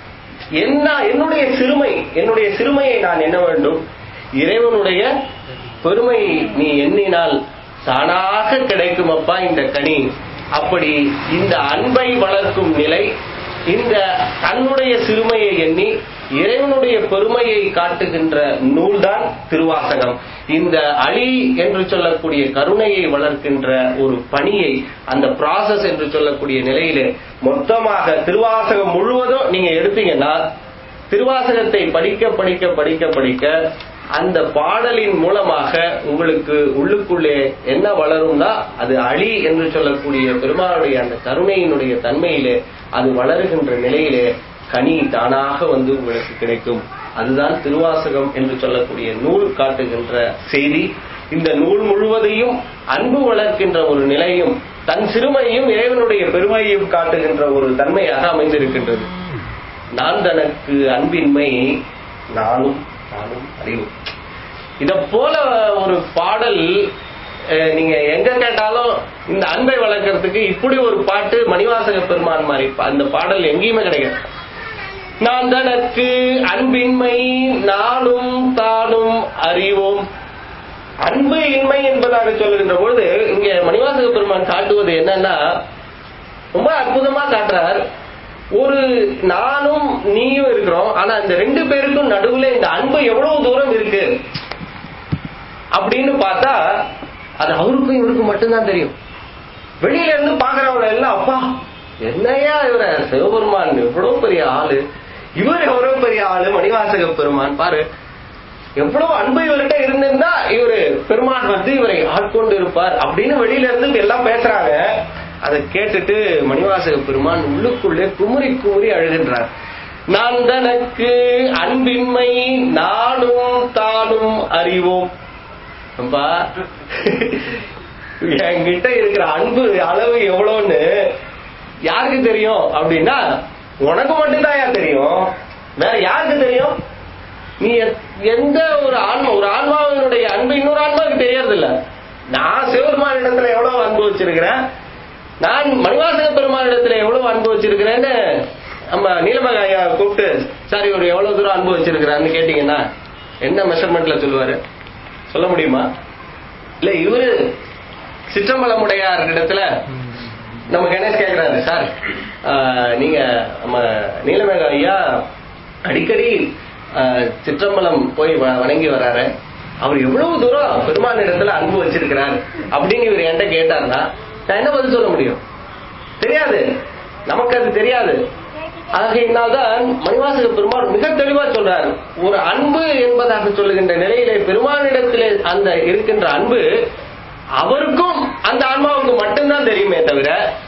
Speaker 1: என்னுடைய சிறுமையை நான் எண்ண வேண்டும். இறைவனுடைய பெருமையை நீ எண்ணினால் தானாக கிடைக்கும் அப்பா இந்த கனி. அப்படி இந்த அன்பை வளர்க்கும் நிலை, இந்த தன்னுடைய சிறுமையை எண்ணி இறைவனுடைய பெருமையை காட்டுகின்ற நூல்தான் திருவாசகம். இந்த அழி என்று சொல்லக்கூடிய கருணையை வளர்க்கின்ற ஒரு பணியை, அந்த ப்ராசஸ் என்று சொல்லக்கூடிய நிலையிலே மொத்தமாக திருவாசகம் முழுவதும் நீங்க எடுத்தீங்கன்னா, திருவாசகத்தை படிக்க படிக்க படிக்க படிக்க அந்த பாடலின் மூலமாக உங்களுக்கு உள்ளுக்குள்ளே என்ன வளரும்னா, அது அழி என்று சொல்லக்கூடிய பெருமாளுடைய அந்த கருணையினுடைய தன்மையிலே அது வளருகின்ற நிலையிலே கனி தானாக உங்களுக்கு கிடைக்கும். அதுதான் திருவாசகம் என்று சொல்லக்கூடிய நூல் காட்டுகின்ற செய்தி. இந்த நூல் முழுவதையும் அன்பு வளர்க்கின்ற ஒரு நிலையும், தன் சிறுமையும் இறைவனுடைய பெருமையையும் காட்டுகின்ற ஒரு தன்மையாக அமைந்திருக்கின்றது. நான் தனக்கு அன்பின்மை நானும் அறிவு. இத போல ஒரு பாடல் நீங்க எங்க கேட்டாலும் இந்த அன்பை வளர்க்கறதுக்கு இப்படி ஒரு பாட்டு மணிவாசக பெருமான் மாதிரி அந்த பாடல் எங்கேயுமே கிடையாது. நான் தனக்கு அன்பின்மை நானும் தானும் அறிவோம். அன்பு இன்மை என்பதாக சொல்லுகின்ற பொழுது இங்க மணிவாசக பெருமான் காட்டுவது என்னன்னா, ரொம்ப அற்புதமா காட்டுறார். ஒரு நானும் நீயும் இருக்கிறோம். ஆனா இந்த 2 பேருக்கும் நடுவுல இந்த அன்பு எவ்வளவு தூரம் இருக்கு அப்படின்னு பார்த்தா அது அவருக்கும் இவருக்கும் மட்டும்தான் தெரியும். வெளியில இருந்து பாக்குறவங்க எல்லாம் அப்பா என்னையா இவர சிவபெருமான் எவ்வளவு பெரிய ஆளு, இவர் எவ்வளவு பெரிய ஆளு, மணிவாசக பெருமான் பாரு எவ்வளவு அன்பு இவர்கிட்ட இருந்திருந்தா இவரு பெருமான் வந்து இவரை ஆட்கொண்டு இருப்பார் அப்படின்னு வெளியில இருந்து எல்லாம் பேசுறாங்க. அதை கேட்டுட்டு மணிவாசக பெருமான் உள்ளுக்குள்ளே குமுறி குமுறி அழுகின்றார். நான் தனக்கு அன்பின்மை நானும் தானும் அறிவோம். என்கிட்ட இருக்கிற அன்பு அளவு எவ்வளவுன்னு யாருக்கு தெரியும் அப்படின்னா உனக்கு மட்டும்தான் தெரியும், வேற யாருக்கு தெரியும்? நீ எந்த ஒரு ஆன்மாவினுடைய அன்பு இன்னொரு ஆன்மாவுக்கு தெரியறது இல்ல. நான் சிவபெருமான் இடத்துல எவ்வளவு அன்பு வச்சிருக்கிறேன், நான் மணிவாசக பெருமான் இடத்துல எவ்வளவு அன்பு வச்சிருக்கிறேன்னு நம்ம நீலமகாயா கூப்பிட்டு சார் இவர் எவ்வளவு தூரம் அன்பு வச்சிருக்கிறான்னு கேட்டீங்கன்னா என்ன மெஷர்மெண்ட்ல சொல்லுவாரு? சொல்ல முடியுமா? இல்ல இவரு சிற்றம்பலமுடையார் இடத்துல நம்ம கணேஷ் கேட்கிறாரு, சார் நீங்க நம்ம நீலமேக ஐயா அடிக்கடி சிற்றம்பலம் போய் வணங்கி வர்றாரு, அவர் எவ்வளவு தூரம் பெருமான் இடத்துல அன்பு வச்சிருக்கிறார் அப்படின்னு இவர் என்கிட்ட கேட்டார்னா நான் என்ன பதில் சொல்ல முடியும்? தெரியாது, நமக்கு அது தெரியாது. ஆகையினால்தான் மணிவாசக பெருமான் மிக தெளிவா சொல்றார், ஒரு அன்பு என்பதாக சொல்லுகின்ற நிலையிலே பெருமானிடத்திலே அந்த இருக்கின்ற அன்பு அவருக்கும் அந்த ஆன்மாவுக்கு மட்டும்தான் தெரியுமே தவிர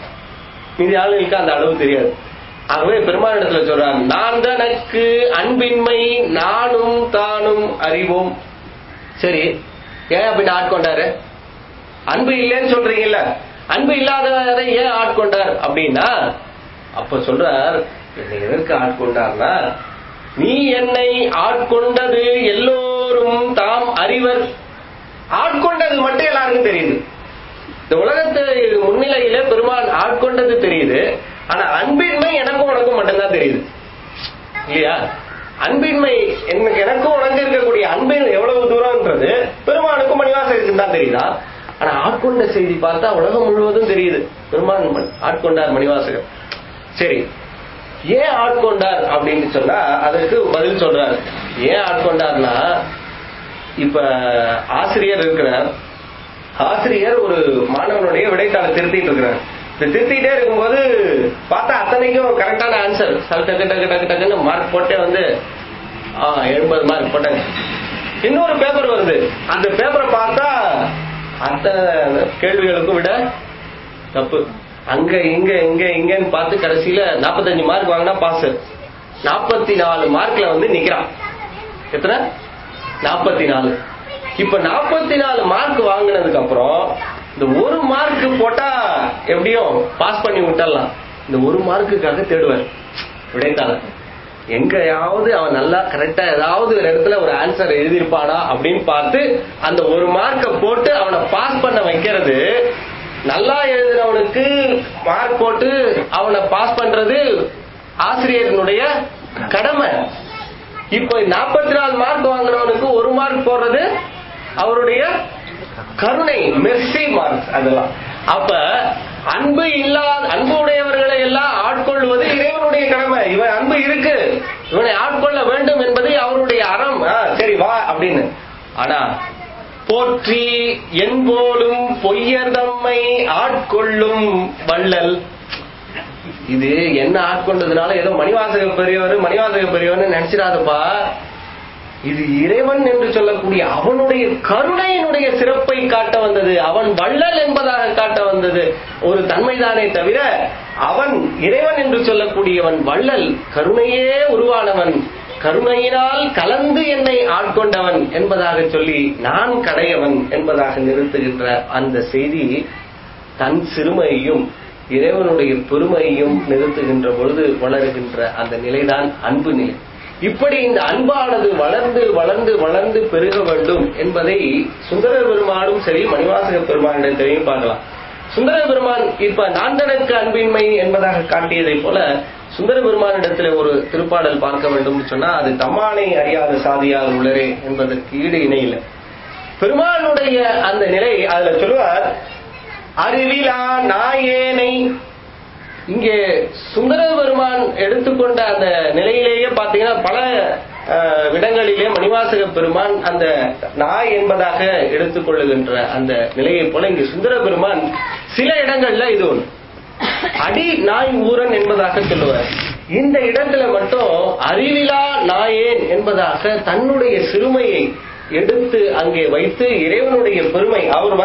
Speaker 1: மீதி ஆளுகளுக்கு அந்த அளவு தெரியாது. ஆகவே பெருமானிடத்துல சொல்றார், நான் தனக்கு அன்பின்மை நானும் தானும் அறிவோம். சரி, ஏன் அப்படி ஆட்கொண்டாரு? அன்பு இல்லைன்னு சொல்றீங்கல்ல, அன்பு இல்லாதவரை ஏன் ஆட்கொண்டார் அப்படின்னா அப்ப சொல்றார், என்னை எதற்கு ஆட்கொண்டார்னா நீ என்னை ஆட்கொண்டது எல்லோரும் தாம் அறிவர். ஆட்கொண்டது மட்டும் எல்லாருக்கும் தெரியுது. இந்த உலகத்து முன்னிலையில பெருமான் ஆட்கொண்டது தெரியுது, ஆனா அன்பின்மை எனக்கும் உனக்கும் மட்டும்தான் தெரியுது இல்லையா? அன்பின்மை எனக்கும் உனக்கு இருக்கக்கூடிய அன்பின் எவ்வளவு தூரம்ன்றது பெருமானுக்கும் மணிவாசகருக்கும் தான் தெரியுதா? ஆனா ஆட்கொண்ட செய்தி பார்த்தா உலகம் முழுவதும் தெரியுது, பெருமான் ஆட்கொண்டார் மணிவாசகர். சரி, ஏன் ஆட்கொண்டார் அப்படின்னு சொன்னா அதற்கு பதில் சொல்றாரு. ஏன் ஆட்கொண்டார்னா இப்ப ஆசிரியர் இருக்கிறார், ஆசிரியர் ஒரு மாணவனுடைய விடைத்தாளை திருத்திட்டு இருக்கிறார். திருத்திட்டே இருக்கும்போது பார்த்தா அத்தனைக்கும் கரெக்டான ஆன்சர், டக்கு டக்கு டக்கு டக்குன்னு மார்க் போட்டே வந்து 80 மார்க் போட்டாங்க. இன்னொரு பேப்பர் வருது, அந்த பேப்பரை பார்த்தா அத்தனை கேள்விகளுக்கும் விட தப்பு, அங்க இங்க இங்க இங்கன்னு பார்த்து கடைசியில 45 மார்க் வாங்கினா பாஸ். 44 மார்க்ல வந்து நிக்கிறான். எத்தனை? 44. இப்ப 44 மார்க் வாங்கினதுக்கு அப்புறம் இந்த 1 மார்க் போட்டா எப்படியும் பாஸ் பண்ணி விட்டலாம். இந்த 1 மார்க்குக்காக தேடுவார் விடைத்தாள, எங்கயாவது அவன் நல்லா கரெக்டா ஏதாவது ஒரு இடத்துல ஒரு ஆன்சர் எழுதியிருப்பானா அப்படின்னு பார்த்து அந்த 1 மார்க்க போட்டு அவனை பாஸ் பண்ண வைக்கிறது. நல்லா எழுதுறவனுக்கு மார்க் போட்டு அவனை பாஸ் பண்றது ஆசிரியர்களுடைய கடமை. இப்ப 44 மார்க் வாங்குறவனுக்கு 1 மார்க் போடுறது அவருடைய கருணை, மெர்சி மார்க்ஸ் அதெல்லாம். அப்ப அன்பு உடையவர்களை எல்லாம் ஆட்கொள்வது இறைவனுடைய கடமை. இவன் அன்பு இருக்கு, இவனை ஆட்கொள்ள வேண்டும் என்பது அவருடைய அறம். சரி வா அப்படின்னு. ஆனா போற்றி என்போலும் பொய்யர்தம்மை ஆட்கொள்ளும் வள்ளல், இது என்ன ஆட்கொண்டதுனால ஏதோ மணிவாசக பெரியவர் நினைச்சிடாதப்பா. இது இறைவன் என்று சொல்லக்கூடிய அவனுடைய கருணையினுடைய சிறப்பை காட்ட வந்தது, அவன் வள்ளல் என்பதாக காட்ட வந்தது ஒரு தன்மைதானே தவிர அவன் இறைவன் என்று சொல்லக்கூடியவன் வள்ளல், கருணையே உருவானவன், கருணையினால் கலந்து என்னை ஆட்கொண்டவன் என்பதாக சொல்லி நான் கடையவன் என்பதாக நிறுத்துகின்ற அந்த செய்தி தன் சிறுமையையும் இறைவனுடைய பெருமையையும் நிறுத்துகின்ற பொழுது வளருகின்ற அந்த நிலைதான் அன்பு நிலை. இப்படி இந்த அன்பானது வளர்ந்து வளர்ந்து வளர்ந்து பெருக வேண்டும் என்பதை சுந்தர பெருமானும் சரி மணிவாசக பெருமானிடத்திலையும் பார்க்கலாம். சுந்தர பெருமான் இப்ப நான் தனக்கு அன்பின்மை என்பதாக காட்டியதை போல சுந்தர பெருமானிடத்துல ஒரு திருப்பாடல் பார்க்க வேண்டும் சொன்னா அது தம்மானை அறியாத சாதியார் உள்ளரே என்பதற்கு ஈடு இணையில்லை. பெருமானுடைய அந்த நிலை அதுல சொல்லுவார், அறிவிலா நாயேனை இங்கே சுந்தர பெருமான் எடுத்துக்கொண்ட அந்த நிலையிலேயே பாத்தீங்கன்னா பல இடங்களிலே மணிவாசக பெருமான் அந்த நாய் என்பதாக எடுத்துக்கொள்ளுகின்ற அந்த நிலையை போல இங்கு சுந்தர பெருமான் சில இடங்கள்ல இது ஒன்று அடி நாய் ஊரன் என்பதாக சொல்லுவார். இந்த இடத்துல மட்டும் அறிவிலா நாயேன் என்பதாக தன்னுடைய சிறுமையை எடுத்து அங்கே வைத்து இறைவனுடைய பெருமை, அவர்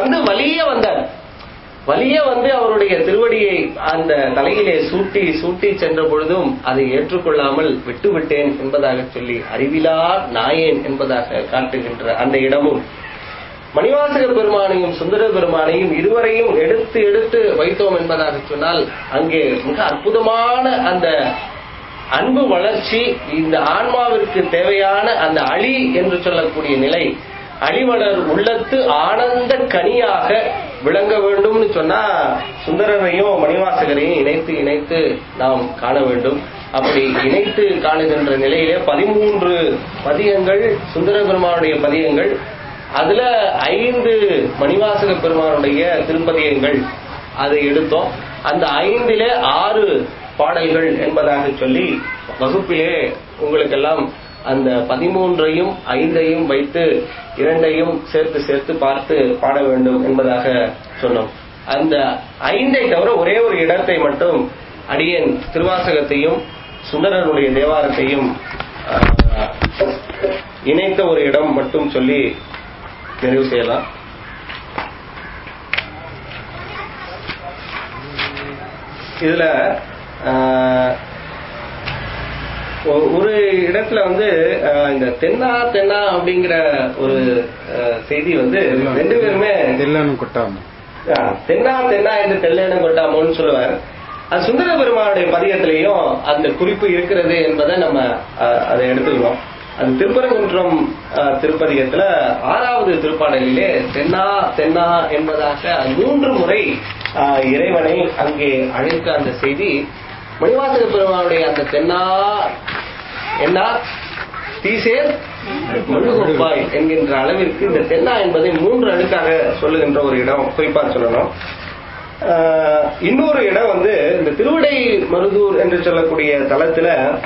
Speaker 1: வலிய வந்து அவருடைய திருவடியை அந்த தலையிலே சூட்டி சென்ற பொழுதும் அதை ஏற்றுக்கொள்ளாமல் விட்டுவிட்டேன் என்பதாக சொல்லி அறிவிலா நாயேன் என்பதாக காட்டுகின்ற அந்த இடமும், மணிவாசக பெருமானையும் சுந்தர பெருமானையும் இருவரையும் எடுத்து வைத்தோம் என்பதாக சொன்னால் அங்கே மிக அற்புதமான அந்த அன்பு வளர்ச்சி, இந்த ஆன்மாவிற்கு தேவையான அந்த அழி என்று சொல்லக்கூடிய நிலை, அழிவளர் உள்ளத்து ஆனந்த கனியாக விளங்க வேண்டும்னு சொன்னா சுந்தரரையும் மணிவாசகரையும் இணைத்து நாம் காண வேண்டும். அப்படி இணைத்து காணுகின்ற நிலையிலே 13 பதிகங்கள் சுந்தர பெருமானுடைய பதிகங்கள், அதுல 5 மணிவாசக பெருமானுடைய திருப்பதிகங்கள் அதை எடுத்தோம். அந்த 5லே 6 பாடல்கள் என்பதாக சொல்லி வகுப்பிலே உங்களுக்கெல்லாம் அந்த 13ஐயும் 5ஐயும் வைத்து 2ஐயும் சேர்த்து பார்த்து பாட வேண்டும் என்பதாக சொன்னோம். அந்த 5ஐ தவிர ஒரே ஒரு இடத்தை மட்டும் அடியேன் திருவாசகத்தையும் சுந்தரனுடைய தேவாரத்தையும் இணைத்த ஒரு இடம் மட்டும் சொல்லி நிறைவு செய்யலாம். இதுல ஒரு இடத்துல வந்து இந்த தென்னா அப்படிங்கிற ஒரு செய்தி வந்து 2 பேருமே தென்னா என்று தெல்லேனும் கொட்டாமோன்னு சொல்லுவார். அது சுந்தர பெருமானுடைய பதிகத்திலையும் அந்த குறிப்பு இருக்கிறது என்பதை நம்ம அதை எடுத்துக்கிறோம். அது திருப்பரங்குன்றம் திருப்பதிகத்துல 6வது திருப்பாடலிலே தென்னா என்பதாக 3 முறை இறைவனை அங்கே அழைக்க அந்த செய்தி மணிவாசக பெருமானுடைய அந்த தென்னா என்ன தீசேர் மழுகொப்பாய் என்கின்ற அளவிற்கு இந்த தென்னா என்பதை 3 அடுக்காக சொல்லுகின்ற ஒரு இடம் குறிப்பா சொல்லணும். இன்னொரு இடம் வந்து இந்த திருவிடை மருதூர் என்று சொல்லக்கூடிய தலத்துல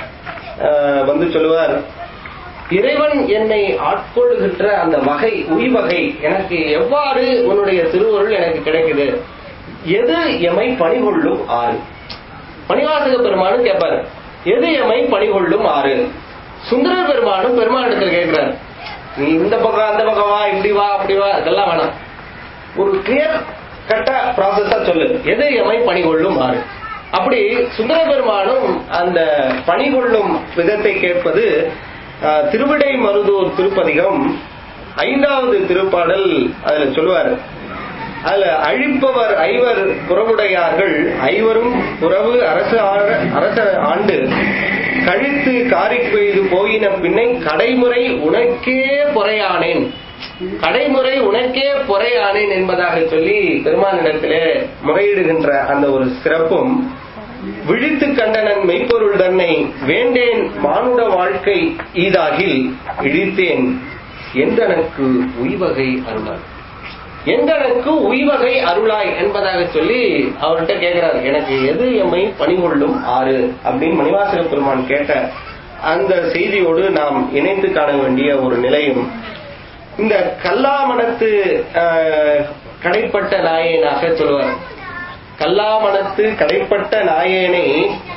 Speaker 1: வந்து சொல்லுவார், இறைவன் என்னை ஆட்கொள்கின்ற அந்த வகை உய்வகை எனக்கு எவ்வாறு உன்னுடைய திருவருள் எனக்கு கிடைக்குது, எது எமை பணிகொள்ளும் ஆறு. மணிவாசக பெருமானும் கேட்பாரு, எது எமை பணிகொள்ளும் ஆறு. சுந்தர பெருமானும் பெருமானிடத்தில் கேட்கிறார், நீ இந்த பக்கம் அந்த பக்கம் வா, இப்படி வா அப்படி வா, இதெல்லாம் வேணாம், ஒரு கிளியர் கட்ட ப்ராசஸா சொல்லு, எது எமை பணிகொள்ளும் ஆறு. அப்படி சுந்தர பெருமானும் அந்த பணிகொள்ளும் விதத்தை கேட்பது திருவிடை மருதூர் திருப்பதிகம் 5வது திருப்பாடல் அதுல சொல்லுவார். அதுல அழிப்பவர் 5 புறவுடையார்கள் 5 புறவு அரச ஆண்டு கழித்து காரிப்பெய்து போயின பின்னை கடைமுறை உனக்கே பொறையானேன், கடைமுறை உனக்கே பொறையானேன் என்பதாக சொல்லி பெருமானிடத்திலே முறையிடுகின்ற அந்த ஒரு சிறப்பும், விழித்து கண்டனன் மெய்ப்பொருள் தன்னை வேண்டேன் மானுட வாழ்க்கை ஈதாகில் இழித்தேன் எந்தனக்கு உய்வகை அருளாய், எந்தனக்கு உய்வகை அருளாய் என்பதாக சொல்லி அவர்கிட்ட கேட்கிறார், எனக்கு எது எம்மை பணிகொள்ளும் ஆறு அப்படின்னு மணிவாசக பெருமான் கேட்ட அந்த செய்தியோடு நாம் இணைத்து காண வேண்டிய ஒரு நிலையும், இந்த கல்லாமணத்து கடைப்பட்ட நாயேனாக சொல்லுவார். கல்லாமணத்து கடைப்பட்ட நாயேனை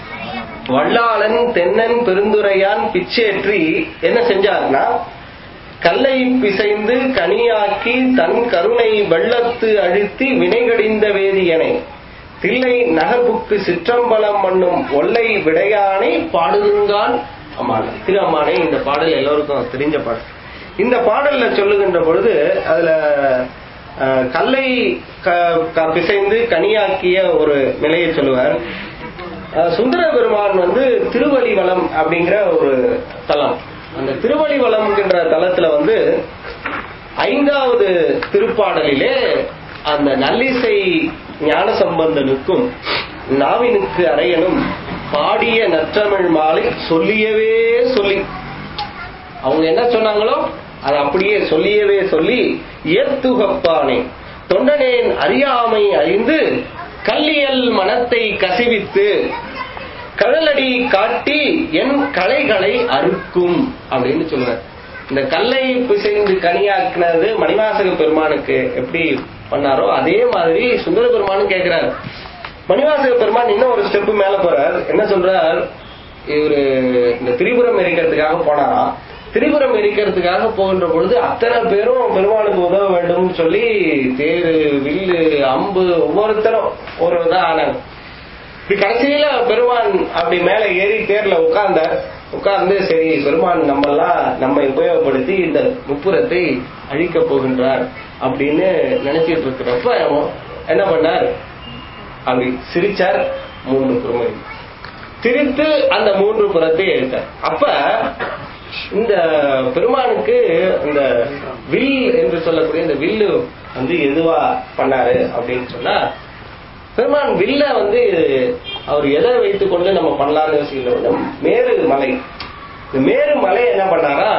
Speaker 1: வல்லாளன் தென்னன் பெருந்துரையான் பிச்சேற்றி என்ன செஞ்சார்னா, கல்லை பிசைந்து கனியாக்கி தன் கருணை வெள்ளத்து அழுத்தி வினைகடிந்த வேதியனை தில்லை நகர்புக்கு சிற்றம்பலம் மண்ணும் ஒல்லை விடையானை பாடுதுங்கான் அம்மான் திரு அம்மானை. இந்த பாடல் எல்லோருக்கும் தெரிஞ்ச பாடல். இந்த பாடல்ல சொல்லுகின்ற பொழுது அதுல கல்லை பிசைந்து கனியாக்கிய ஒரு நிலையை சொல்லுவார். சுந்தர பெருமான் வந்து திருவலிவலம் அப்படிங்கிற ஒரு தலம், அந்த திருவலிவலம் என்கின்ற தலத்துல வந்து 5வது திருப்பாடலிலே அந்த நல்லிசை ஞான சம்பந்தனுக்கும் நாவினுக்கு அரையனும் பாடிய நற்றமிழ் மாலை சொல்லியவே சொல்லி, அவங்க என்ன சொன்னாங்களோ அது அப்படியே சொல்லியவே சொல்லி, ஏத்துகப்பானே தொண்டனேன் அறியாமை அறிந்து கல்லியல் மனத்தை கசிவித்து கடலடி காட்டி என் கலைகளை அறுக்கும் அப்படின்னு சொல்லுவார். இந்த கல்லை பிசைந்து கனியாக்குனது மணிவாசக பெருமானுக்கு எப்படி பண்ணாரோ அதே மாதிரி சுந்தர பெருமானும் கேட்கிறார். மணிவாசக பெருமான் இன்னும் ஒரு ஸ்டெப் மேல போறார். என்ன சொல்றார், இவரு இந்த திரிபுரம் எரிக்கிறதுக்காக போனாரா, திரிபுரம் எரிக்கிறதுக்காக போகின்ற பொழுது அத்தனை பேரும் பெருமானுக்கு உதவ வேண்டும் சொல்லி தேரு வில்லு அம்பு ஒவ்வொருத்தரும் ஒரு இதா ஆனாங்க. இப்படி கடைசியில பெருமான் அப்படி மேல ஏறி தேர்ல உட்கார்ந்து சரி பெருமான் நம்மை உபயோகப்படுத்தி இந்த முப்புரத்தை அழிக்க போகின்றார் அப்படின்னு நினைச்சிட்டு இருக்கிறப்ப என்ன பண்ணார், அப்படி சிரிச்சார். 3 புறமை சிரித்து அந்த 3 புறத்தை எடுத்தார். அப்ப இந்த பெருமானுக்கு இந்த வில் என்று சொல்லக்கூடிய இந்த வில்லு எதுவா பண்ணாரு அப்படின்னு சொன்னா, பெருமான் வில்ல அவர் எதை வைத்துக் கொண்டு நம்ம பண்ணலாம்னு யோசிக்கிற மேரு மலை. இந்த மேரு மலையை என்ன பண்ணாரா,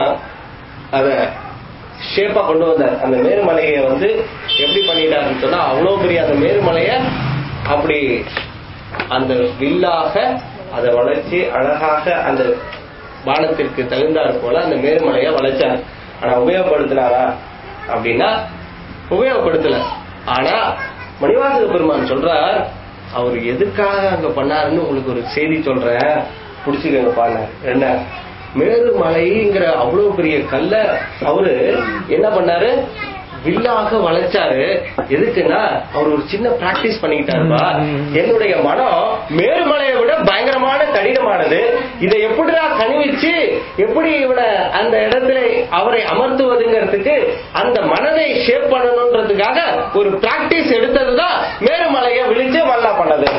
Speaker 1: அத ஷேப்பா கொண்டு வந்தார். அந்த மேருமலையை எப்படி பண்ணிட்டாருன்னு சொன்னா, அவ்வளவு பெரிய அந்த மேருமலைய அப்படி அந்த வில்லாக அதை வளைச்சு அழகாக அந்த வானத்திற்கு தகுந்தாற் போல அந்த மேருமலைய வளைச்சார். ஆனா உபயோகப்படுத்தினாரா அப்படின்னா உபயோகப்படுத்தல. ஆனா மணிவாசக பெருமான் சொல்றார், அவர் எதுக்காக அங்க பண்ணாருன்னு உங்களுக்கு ஒரு செய்தி சொல்றேன், புடிச்சுக்கங்க பாருங்க. என்ன, மேருமலைங்கிற அவ்வளவு பெரிய கல்ல அவரு என்ன பண்ணாரு, வில்லாக வளைச்சாரு. எதுக்குன்னா அவர் ஒரு சின்ன பிராக்டிஸ் பண்ணிக்கிட்டாருப்பா, என்னுடைய மனம் மேருமலையை விட பயங்கரமான கடினமானது, இதை எப்படிடா கணிவிச்சு எப்படி இவனை அந்த இடத்துல அவரை அமர்த்துவதுங்கிறதுக்கு அந்த மனதை ஷேப் பண்ணணும்ன்றதுக்காக ஒரு பிராக்டிஸ் எடுத்ததுதான் மேருமலையை விழிச்சு மல்லா பண்ணது.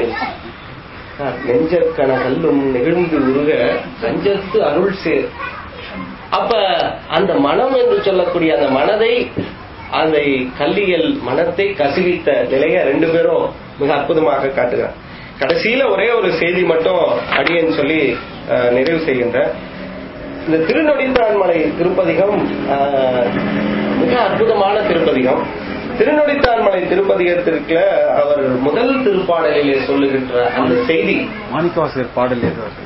Speaker 1: நெஞ்சற்கன கல்லும் நெகிழ்ந்து உருக நஞ்சத்து அருள் சேர். அப்ப அந்த மனம் என்று சொல்லக்கூடிய அந்த மனதை, அந்த கல்லியல் மனத்தை கசிவித்த நிலைய 2 பேரும் மிக அற்புதமாக காட்டுகிறார். கடைசியில ஒரே ஒரு செய்தி மட்டும் அடியேன்னு சொல்லி நிறைவு செய்கின்ற இந்த திருநொடித்தான்மலை திருப்பதிகம் மிக அற்புதமான திருப்பதிகம். திருநொடித்தான்மலை திருப்பதிகத்திற்கு அவர் முதல் திருப்பாடலிலே சொல்லுகின்ற அந்த செய்தி,
Speaker 2: மாணிக்கவாசகர் பாடல்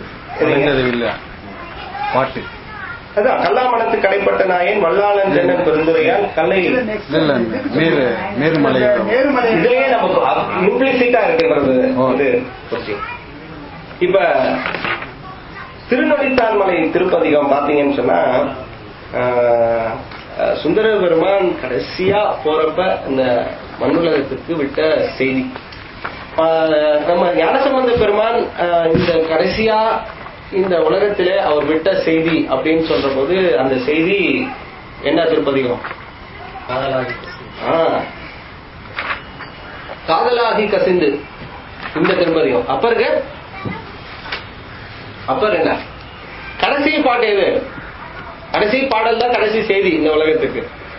Speaker 2: பாட்டு
Speaker 1: அதான் கல்லாமணத்து கடைப்பட்ட நாயன் வல்லாளன் ஜன்னன் பெருந்துரையால் கல்லை
Speaker 2: மேருமலை
Speaker 1: இதுலயே நமக்கு இம்ப்ளிசிட்டா இருக்கின்றது. இப்ப திருநொடித்தான்மலை திருப்பதிகம் பாத்தீங்கன்னு சொன்னா, சுந்தர பெருமான் கடைசியா போறப்ப இந்த மண்ணுலகத்துக்கு விட்ட செய்தி. நம்ம ஞானசம்பந்த பெருமான் இந்த கடைசியா இந்த உலகத்திலே அவர் விட்ட செய்தி அப்படின்னு சொல்ற போது அந்த செய்தி என்ன திருப்பதிகம்? காதலாகி கசிந்து இந்த திருப்பதிகம். அப்பர் என்ன கடைசி பாட்டு எது? கடைசி பாடல் தான் கடைசி செய்தி இந்த உலகத்துக்கு.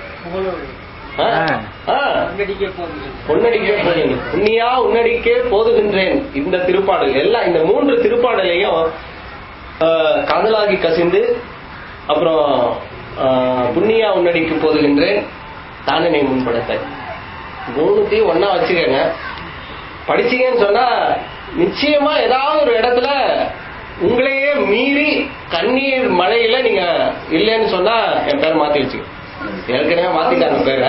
Speaker 1: புண்ணியா உன்னடிக்கே போதுகின்றேன் இந்த திருப்பாடல் எல்லாம். இந்த 3 திருப்பாடலையும் காதலாகி கசிந்து, அப்புறம் புண்ணியா உன்னடிக்கு போதுகின்றேன், தானனை முன்படத்தை, 3த்தையும் ஒன்னா வச்சுக்கங்க. படிச்சீங்கன்னு சொன்னா நிச்சயமா ஏதாவது ஒரு இடத்துல உங்களையே மீறி கண்ணீர் மழையில நீங்க இல்லைன்னு சொன்னா என் பேரை மாத்தி வச்சுக்க. ஏற்கனவே மாத்திட்டாங்க பேரை,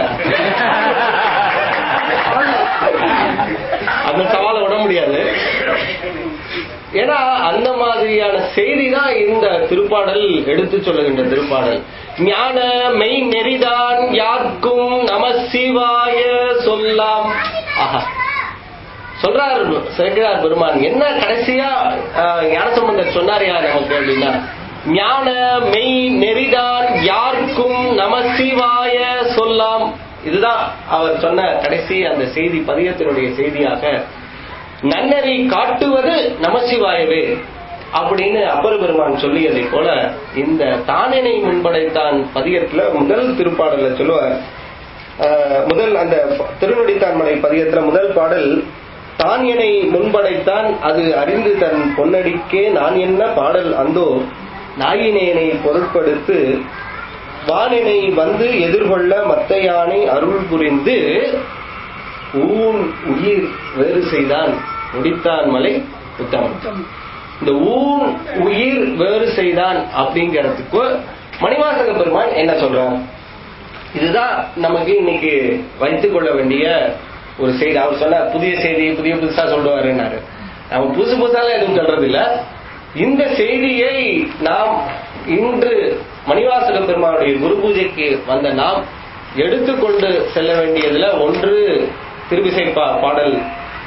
Speaker 1: அந்த சவாலை விட முடியாது. ஏன்னா அந்த மாதிரியான செய்தி தான் இந்த திருப்பாடல் எடுத்து சொல்லுகின்ற திருப்பாடல். ஞான மெய் நெறிதான் யாருக்கும் நம சிவாய சொல்லாம். ஆஹா, சொல்றார் சேர்க்கிறார் பெருமான். என்ன கடைசியா ஞானசம்பந்தர் சொன்னாரியா நமக்கு அப்படின்னா, ஞான மெய் நெறிதான் யாருக்கும் நம சிவாய சொல்லாம். இதுதான் அவர் சொன்ன கடைசி அந்த செய்தி, பதிகத்தினுடைய செய்தியாக. நன்னறி காட்டுவது நமசிவாயவே அப்படின்னு அப்பர் பெருமான் சொல்லியதை போல இந்த தானினை முன்படைத்தான் பதிகத்துல முதல் திருப்பாடல சொல்லுவார். முதல் அந்த திருநொடித்தான்மலை பதிகத்துல முதல் பாடல், தான் என்னை முன்படைத்தான் அது அறிந்து தன் பொன்னடிக்கே நான் என்ன பாடல் அந்தோ நாயினேனை பொருட்படுத்து வானினை வந்து எதிர்கொள்ள மத்தையானை அருள் புரிந்து ஊன் உயிர் வேறு செய்தான் முடித்தான் மலை உத்தமன். இந்த ஊன் உயிர் வேறு செய்தான் அப்படிங்கிறதுக்கு மணிவாசக பெருமான் என்ன சொல்றார்? இதுதான் நமக்கு இன்னைக்கு வைத்துக் கொள்ள வேண்டிய ஒரு செய்தி. அவர் சொன்ன புதிய செய்தி புதுசா சொல்லுவாருன்னாரு. நம்ம புதுசு புதுசால எதுவும் சொல்றது இல்ல. இந்த செய்தியை நாம் இன்று மணிவாசக பெருமானுடைய குரு பூஜைக்கு வந்த நாம் எடுத்துக்கொண்டு செல்ல வேண்டியதுல ஒன்று திருவிசைப்பா பாடல்,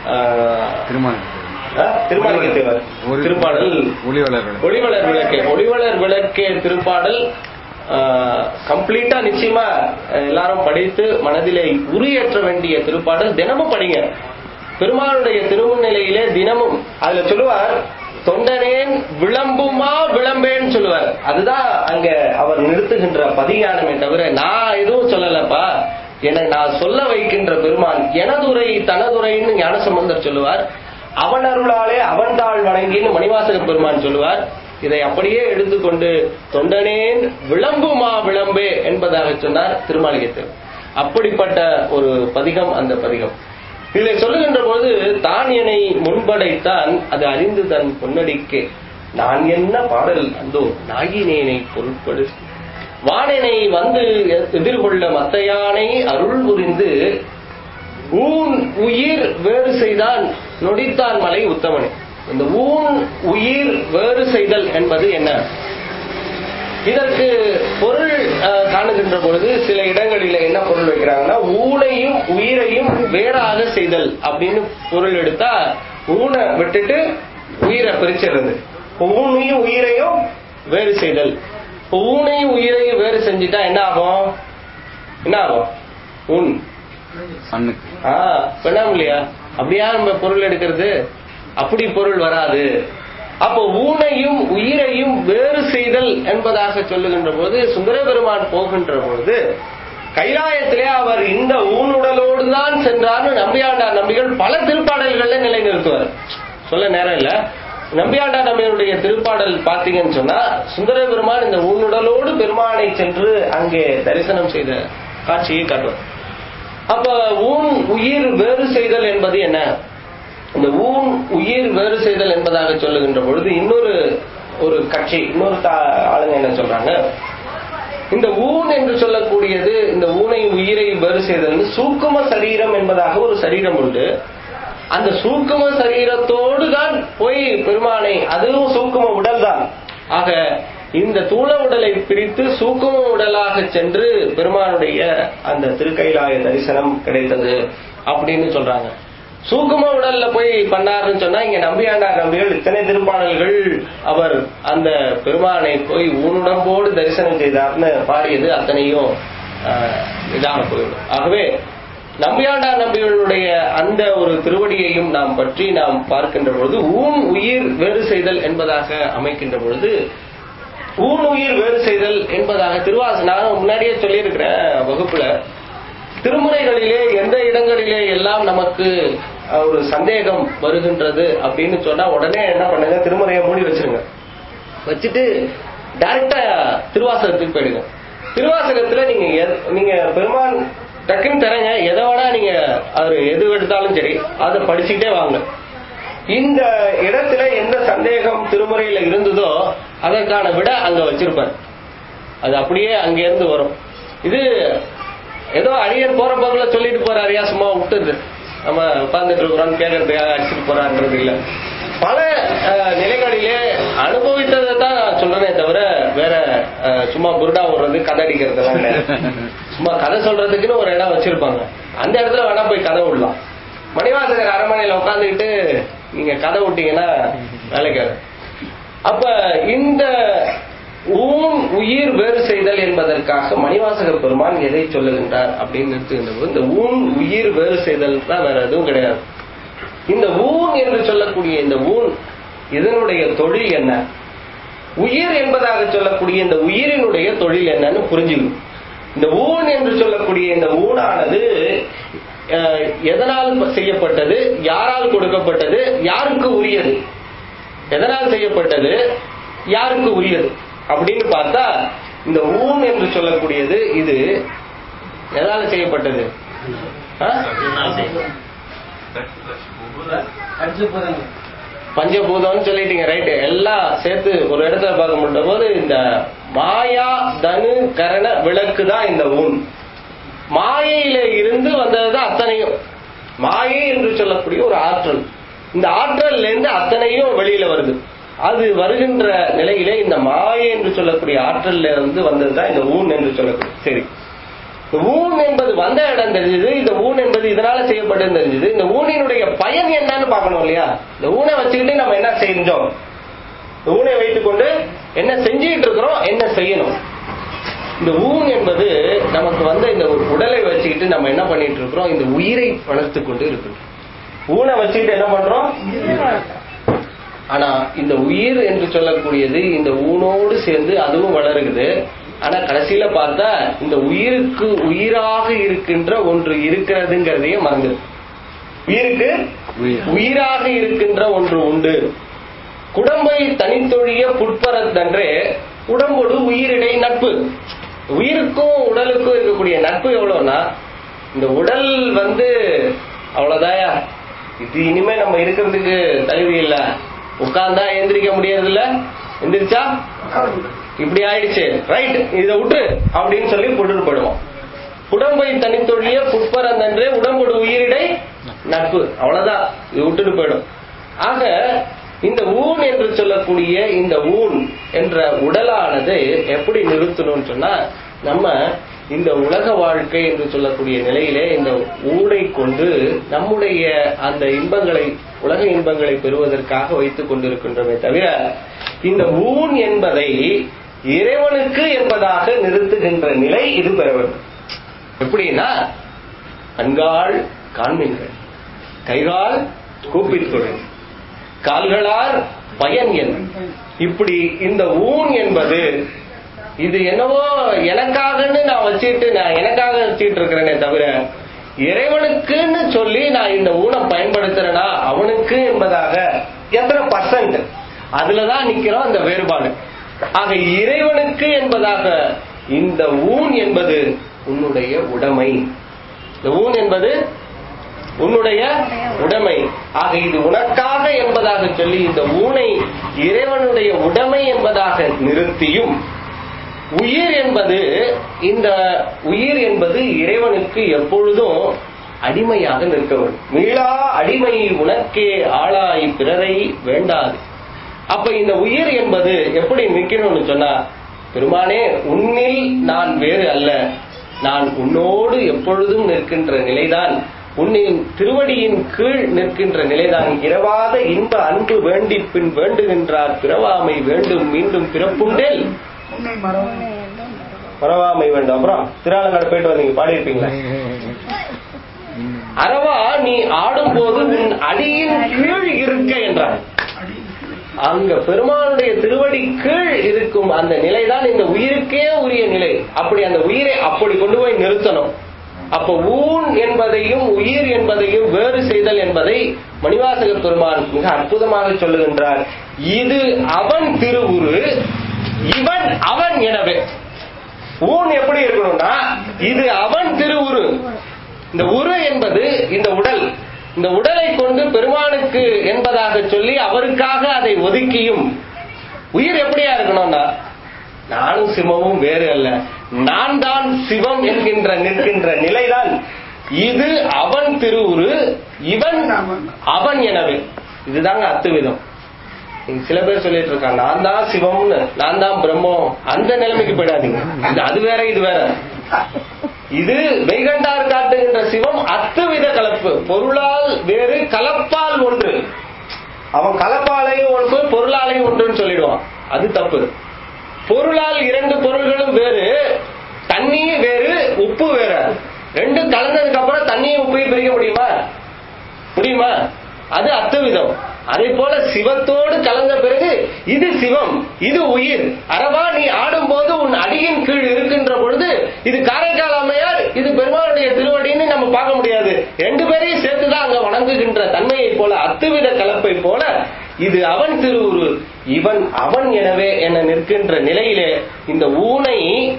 Speaker 1: திருமாளிகை தேவர் திருப்பாடல் ஒளிவளர் விளக்கே. ஒளிவளர் விளக்கே திருப்பாடல் கம்ப்ளீட்டா நிச்சயமா எல்லாரும் படித்து மனதிலே உரியேற்ற வேண்டிய திருப்பாடல். தினமும் படிங்க. பெருமானுடைய திருமுன்னிலையிலே தினமும் அதுல சொல்லுவார், தொண்டனேன் விளம்புமா விளம்பேன்னு சொல்லுவார். அதுதான் அங்க அவர் நிறுத்துகின்ற பதிஞானமே தவிர நான் எதுவும் சொல்லலப்பா, என நான் சொல்ல வைக்கின்ற பெருமான் எனதுரை தனதுரைன்னு ஞானசம்பந்தர் சொல்லுவார். அவன் அருளாலே அவன் தாழ் வணங்கின்னு மணிவாசக பெருமான் சொல்லுவார். இதை அப்படியே எடுத்துக்கொண்டு தொண்டனேன் விளம்புமா விளம்பே என்பதாக சொன்னார் திருமாளிகைத்தேவர். அப்படிப்பட்ட ஒரு பதிகம் அந்த பதிகம். இதை சொல்லுகின்ற போது தான் என்னை முன்படைத்தான் அது அறிந்து தன் பொன்னடிக்கே நான் என்ன பாடல் அந்தோ நாகினேனை பொருட்படு வானனை வந்து எதிர்கொள்ள மத்தையானை அருள் புரிந்து ஊன் உயிர் வேறு செய்தான் நொடித்தான் மலை உத்தமனே. இந்த ஊன் உயிர் வேறு செய்தல் என்பது என்ன? இதற்கு பொருள் காணுகின்ற பொழுது சில இடங்களில் என்ன பொருள் வைக்கிறாங்கன்னா, ஊனையும் உயிரையும் வேறாக செய்தல் அப்படின்னு பொருள் எடுத்தா ஊனை விட்டுட்டு உயிரை பிரிச்சிருது. ஊனையும் உயிரையும் வேறு செய்தல். ஊனையும் உயிரையும் வேறு செஞ்சுட்டா என்ன ஆகும்? என்ன ஆகும்? ஊன் பண்ணாம இல்லையா? அப்படியா நம்ம பொருள் எடுக்கிறது? அப்படி பொருள் வராது. அப்போ ஊனையும் உயிரையும் வேறு செய்தல் என்பதாக சொல்லுகின்ற போது சுந்தர பெருமான் போகின்ற பொழுது கைலாயத்திலே அவர் இந்த ஊனுடலோடு தான் சென்றார்னு நம்பியாண்டார் நம்பிகள் பல திருப்பாடல்கள்ல நிலைநிறுத்துவார். சொல்ல நேரம் இல்ல. நம்பியாண்டார் நம்பிகளுடைய திருப்பாடல் பார்த்தீங்கன்னு சொன்னா சுந்தர பெருமான் இந்த ஊனுடலோடு பெருமானை சென்று அங்கே தரிசனம் செய்த காட்சியை காட்டுவார். அப்ப ஊன் உயிர் வேறு செய்தல் என்பது என்ன? இந்த ஊன் உயிர் வேறு செய்தல் என்பதாக சொல்லுகின்ற பொழுது இன்னொரு கட்சி இன்னொரு ஆளுங்க என்ன சொல்றாங்க, இந்த ஊன் என்று சொல்லக்கூடியது இந்த ஊனை உயிரை வேறு செய்தல் சூக்கும சரீரம் என்பதாக ஒரு சரீரம் உண்டு. அந்த சூக்கும சரீரத்தோடு தான் போய் பெருமானை, அதுவும் சூக்கும உடல் தான். ஆக இந்த தூள உடலை பிரித்து சூக்கும உடலாக சென்று பெருமானுடைய அந்த திருக்கைலாய தரிசனம் கிடைத்தது அப்படின்னு சொல்றாங்க. சூக்கும உடல்ல போய் பண்ணாருன்னு சொன்னா இங்க நம்பியாண்டார் நம்பிகள் இத்தனை திருப்பாடல்கள் அவர் அந்த பெருமானை போய் ஊனுடம்போடு தரிசனம் செய்தார்னு பாடியது அத்தனையும் இதாக போய்விடும். ஆகவே நம்பியாண்டார் நம்பிகளுடைய அந்த ஒரு திருவடியையும் நாம் பற்றி நாம் பார்க்கின்ற பொழுது ஊன் உயிர் வேறு செய்தல் என்பதாக அமைக்கின்ற பொழுது ஊன் உயிர் வேறு செய்தல் என்பதாக நான் முன்னாடியே சொல்லியிருக்கிறேன் வகுப்புல, திருமுறைகளிலே எந்த இடங்களிலே எல்லாம் நமக்கு ஒரு சந்தேகம் வருகின்றது அப்படின்னு சொன்னா உடனே என்ன பண்ணுங்க, திருமுறையை மூடி வச்சிருங்க. வச்சுட்டு டைரக்டா திருவாசகத்துக்கு போயிடுங்க. திருவாசகத்துல நீங்க பெருமான் டக்குன்னு தரங்க, எதை வேணா நீங்க அவர் எது எடுத்தாலும் சரி அதை படிச்சுக்கிட்டே வாங்க. இந்த இடத்துல எந்த சந்தேகம் திருமுறையில இருந்ததோ அதற்கான விட அங்க வச்சிருப்பார். அது அப்படியே அங்கிருந்து வரும். இது ஏதோ அடியர் போற போக்குல சொல்லிட்டு போறாரியா சும்மா விட்டுது, நம்ம உட்கார்ந்துட்டு இருக்கிறோம் கேட்கறதுக்காக அடிச்சுட்டு போறான்றது இல்ல. பல நிலைகளிலே அனுபவித்ததை தான் நான் சொல்றேனே தவிர வேற சும்மா புருடா ஓடுறது கதை அடிக்கிறதுலாம் இல்ல. சும்மா கதை சொல்றதுக்குன்னு ஒரு இடம் வச்சிருப்பாங்க, அந்த இடத்துல வேணா போய் கதை விடலாம். மணிவாசகர் அரண்மனையில உட்காந்துக்கிட்டு நீங்க கதை விட்டீங்கன்னா வேலைக்காது. அப்ப இந்த ஊன் உயிர் வேறு செய்தல் என்பதற்காக மணிவாசக பெருமான் எதை சொல்லுகின்றார் அப்படின்னு நிறுத்துகின்ற போது இந்த ஊன் உயிர் வேறு செய்தல் தான், வேற எதுவும் கிடையாது. இந்த ஊன் என்று சொல்லக்கூடிய இந்த ஊன் இதனுடைய தொழில் என்ன, உயிர் என்பதாக சொல்லக்கூடிய இந்த உயிரினுடைய தொழில் என்னன்னு புரிஞ்சுக்கணும். இந்த ஊன் என்று சொல்லக்கூடிய இந்த ஊனானது எதனால் செய்யப்பட்டது, யாரால் கொடுக்கப்பட்டது, யாருக்கு உரியது, எதனால் செய்யப்பட்டது, யாருக்கு உரியது அப்படின்னு பார்த்தா இந்த ஊன் என்று சொல்லக்கூடியது இது எதால செய்யப்பட்டது, பஞ்சபூதம்னு சொல்லிட்டீங்க, ரைட்டு. எல்லாம் சேர்த்து ஒரு இடத்துல பார்க்க முடியும் போது இந்த மாயா தனு கரண விளக்கு தான் இந்த ஊன். மாயையில இருந்து வந்ததுதான் அத்தனையும். மாயை என்று சொல்லக்கூடிய ஒரு ஆற்றல், இந்த ஆற்றல்ல இருந்து அத்தனையும் வெளியில வருது. அது வருகின்ற நிலையிலே இந்த மாயை என்று சொல்லக்கூடிய ஆற்றல்ல இருந்து வந்ததுதான் இந்த ஊன் என்று சொல்லக்கூடிய. சரி, ஊன் என்பது வந்த இடம் தெரிஞ்சது, இந்த ஊன் என்பது இதனால செய்யப்பட்டது தெரிஞ்சது. இந்த ஊனினுடைய பயன் என்னன்னு பார்க்கணும் இல்லையா? இந்த ஊனை வச்சுக்கிட்டு நம்ம என்ன செஞ்சோம், இந்த ஊனை வைத்துக் கொண்டு என்ன செஞ்சுட்டு இருக்கிறோம், என்ன செய்யணும். இந்த ஊன் என்பது நமக்கு வந்த இந்த உடலை வச்சுக்கிட்டு நம்ம என்ன பண்ணிட்டு இருக்கிறோம், இந்த உயிரை வளர்த்து கொண்டு இருக்கிறோம். ஊனை வச்சுக்கிட்டு என்ன பண்றோம், ஆனா இந்த உயிர் என்று சொல்லக்கூடியது இந்த ஊனோடு சேர்ந்து அதுவும் வளருகிறது. ஆனா கடைசியில பார்த்தா இந்த உயிருக்கு உயிராக இருக்கின்ற ஒன்று இருக்கிறதுங்கிறதையே மறந்து, உயிருக்கு உயிராக இருக்கின்ற ஒன்று உண்டு. குடம்பை தனித்தொழிய புட்பரத்தன்றே உடம்போடு உயிரிடை நட்பு. உயிருக்கும் உடலுக்கும் இருக்கக்கூடிய நட்பு எவ்வளவுனா, இந்த உடல் அவ்வளவுதாயா, இது இனிமே நம்ம இருக்கிறதுக்கு தகுதி இல்ல, உட்கார்ந்தா எந்திரிக்க முடியாது இல்ல, எந்திரிச்சா இப்படி ஆயிடுச்சு, ரைட், இதை விட்டு அப்படின்னு சொல்லி போட்டு போயிடுவோம். உடம்பை தனித்தொழிய புட்பரந்தன்றே உடம்போடு உயிரிடை நட்பு, அவ்வளவுதான், இது விட்டுட்டு போயிடும். ஆக இந்த ஊன் என்று சொல்லக்கூடிய இந்த ஊன் என்ற உடலானது எப்படி நிறுத்தணும்னு சொன்னா, நம்ம இந்த உலக வாழ்க்கை என்று சொல்லக்கூடிய நிலையிலே இந்த ஊனை கொண்டு நம்முடைய அந்த இன்பங்களை, உலக இன்பங்களை பெறுவதற்காக வைத்துக் கொண்டிருக்கின்றமே தவிர, இந்த ஊன் என்பதை இறைவனுக்கு என்பதாக நிறுத்துகின்ற நிலை இது பெற வேண்டும். எப்படின்னா, கண்கால் காண்மீன்கள், கைகால் கூப்பித்தொழில், கால்களார் பயன் என். இப்படி இந்த ஊன் என்பது இது என்னவோ எனக்காகன்னு நான் வச்சுட்டு, நான் எனக்காக வச்சுட்டு இருக்கிறேனே தவிர, இறைவனுக்குன்னு சொல்லி நான் இந்த ஊனை பயன்படுத்துறேனா அவனுக்கு என்பதாக எத்தனை பர்சன்ட் அதுலதான் நிக்கிறோம் அந்த வேறுபாடு. ஆக இறைவனுக்கு என்பதாக இந்த ஊன் என்பது உன்னுடைய உடைமை. இந்த ஊன் என்பது உன்னுடைய உடைமை. ஆக இது உனக்காக என்பதாக சொல்லி இந்த ஊனை இறைவனுடைய உடைமை என்பதாக நிறுத்தியும், உயிர் என்பது, இந்த உயிர் என்பது இறைவனுக்கு எப்பொழுதும் அடிமையாக நிற்க வேண்டும். மீளா அடிமை உனக்கே ஆளாய் பிறரை வேண்டாது. அப்ப இந்த உயிர் என்பது எப்படி நிற்கணும்னு சொன்னா, பெருமானே உன்னில் நான் வேறு அல்ல, நான் உன்னோடு எப்பொழுதும் நிற்கின்ற நிலைதான், உன்னின் திருவடியின் கீழ் நிற்கின்ற நிலைதான். இரவாத இன்ப அன்பு வேண்டி பின் வேண்டுகின்றார், பிறவாமை வேண்டும் மீண்டும் பிறப்புண்டேல் மறவாமை வேண்டும். அப்புறம் திருவாலங்காடு போயிட்டு வந்தீங்க, பாடியிருப்பீங்களா? அரவா நீ ஆடும் போது உன் அடியின் கீழ் இருக்க என்றார். அங்க பெருமானுடைய திருவடி கீழ் இருக்கும் அந்த நிலைதான் இந்த உயிருக்கே உரிய நிலை. அப்படி அந்த உயிரை அப்படி கொண்டு போய் நிறுத்தணும். அப்ப ஊன் என்பதையும் உயிர் என்பதையும் வேறு செய்தல் என்பதை மணிவாசக பெருமான் மிக அற்புதமாக சொல்லுகின்றார். இது அவன் திருவுரு, இவன் அவன் எனவே. ஊன் எப்படி இருக்கணும்னா, இது அவன் திருவுரு. இந்த உரு என்பது இந்த உடல், இந்த உடலை கொண்டு பெருமானுக்கு என்பதாக சொல்லி அவருக்காக அதை ஒதுக்கியும், உயிர் எப்படியா இருக்கணும்னா, நானும் சிவமும் வேறு அல்ல, நான் தான் சிவம் என்கின்ற நிற்கின்ற நிலைதான். இது அவன் திருவுரு, இவன் அவன் எனவே. இதுதாங்க அத்துவிதம். சில பேர் சொல்லிட்டு இருக்காங்க, நான் தான் சிவம்னு, நான் தான் பிரம்மம். அந்த நிலைமைக்கு போயிடாதீங்க. அது வேற இது வேற. இது மெய்கண்டார் காட்டுகின்ற சிவம் அத்துவித கலப்பு. பொருளால் வேறு, கலப்பால் ஒன்று. அவன் கலப்பாலையும் ஒன்று, பொருளாலையும் ஒன்றுன்னு சொல்லிடுவான். அது தப்பு. பொருளால் இரண்டு பொருள்களும் வேறு, தண்ணீர் வேறு, உப்பு வேற. ரெண்டும் கலந்ததுக்கு அப்புறம் தண்ணியும் உப்பையும் பிரிக்க முடியுமா? அது அத்துவிதம். அதே போல சிவத்தோடு கலந்த பிறகு இது சிவம், இது உயிர். அரவா நீ ஆடும் போது உன் அடியின் கீழ் இருக்கின்ற பொழுது, இது காரைக்கால் அம்மையார், இது பெருமானுடைய திருவடின்னு நம்ம பார்க்க முடியாது. ரெண்டு பேரையும் சேர்த்துதான் அங்க வணங்குகின்ற தன்மையை போல, அத்துவித கலப்பை போல, இது அவன் திருவுரு, இவன் அவன் எனவே என நிற்கின்ற நிலையிலே இந்த ஊனை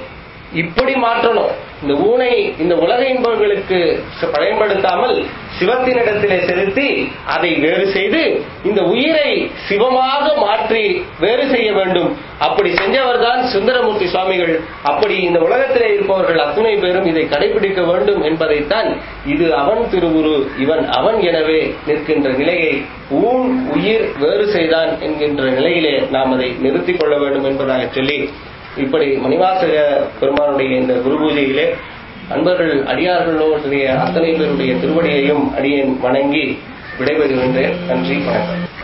Speaker 1: இப்படி மாற்றணும். இந்த ஊனை இந்த உலக இன்பங்களுக்கு பயன்படுத்தாமல் சிவத்தினிடத்திலே செலுத்தி அதை வேறு செய்து இந்த உயிரை சிவமாக மாற்றி வேறு செய்ய வேண்டும். அப்படி செஞ்சவர் தான் சுந்தரமூர்த்தி சுவாமிகள். அப்படி இந்த உலகத்திலே இருப்பவர்கள் அத்துணை பேரும் இதை கடைபிடிக்க வேண்டும் என்பதைத்தான் இது அவன் திருவுரு இவன் அவன் எனவே நிற்கின்ற நிலையை ஊன் உயிர் வேறு செய்தான் என்கின்ற நிலையிலே நாம் அதை நிறுத்திக் கொள்ள வேண்டும் என்பதாக சொல்லி, இப்படி மணிவாசக பெருமானுடைய இந்த குரு பூஜையிலே அன்பர்கள் அடியார்களுடைய அத்தனை பேருடைய திருவடியையும் அடியேன் வணங்கி விடைபெறுகின்றேன். நன்றி, வணக்கம்.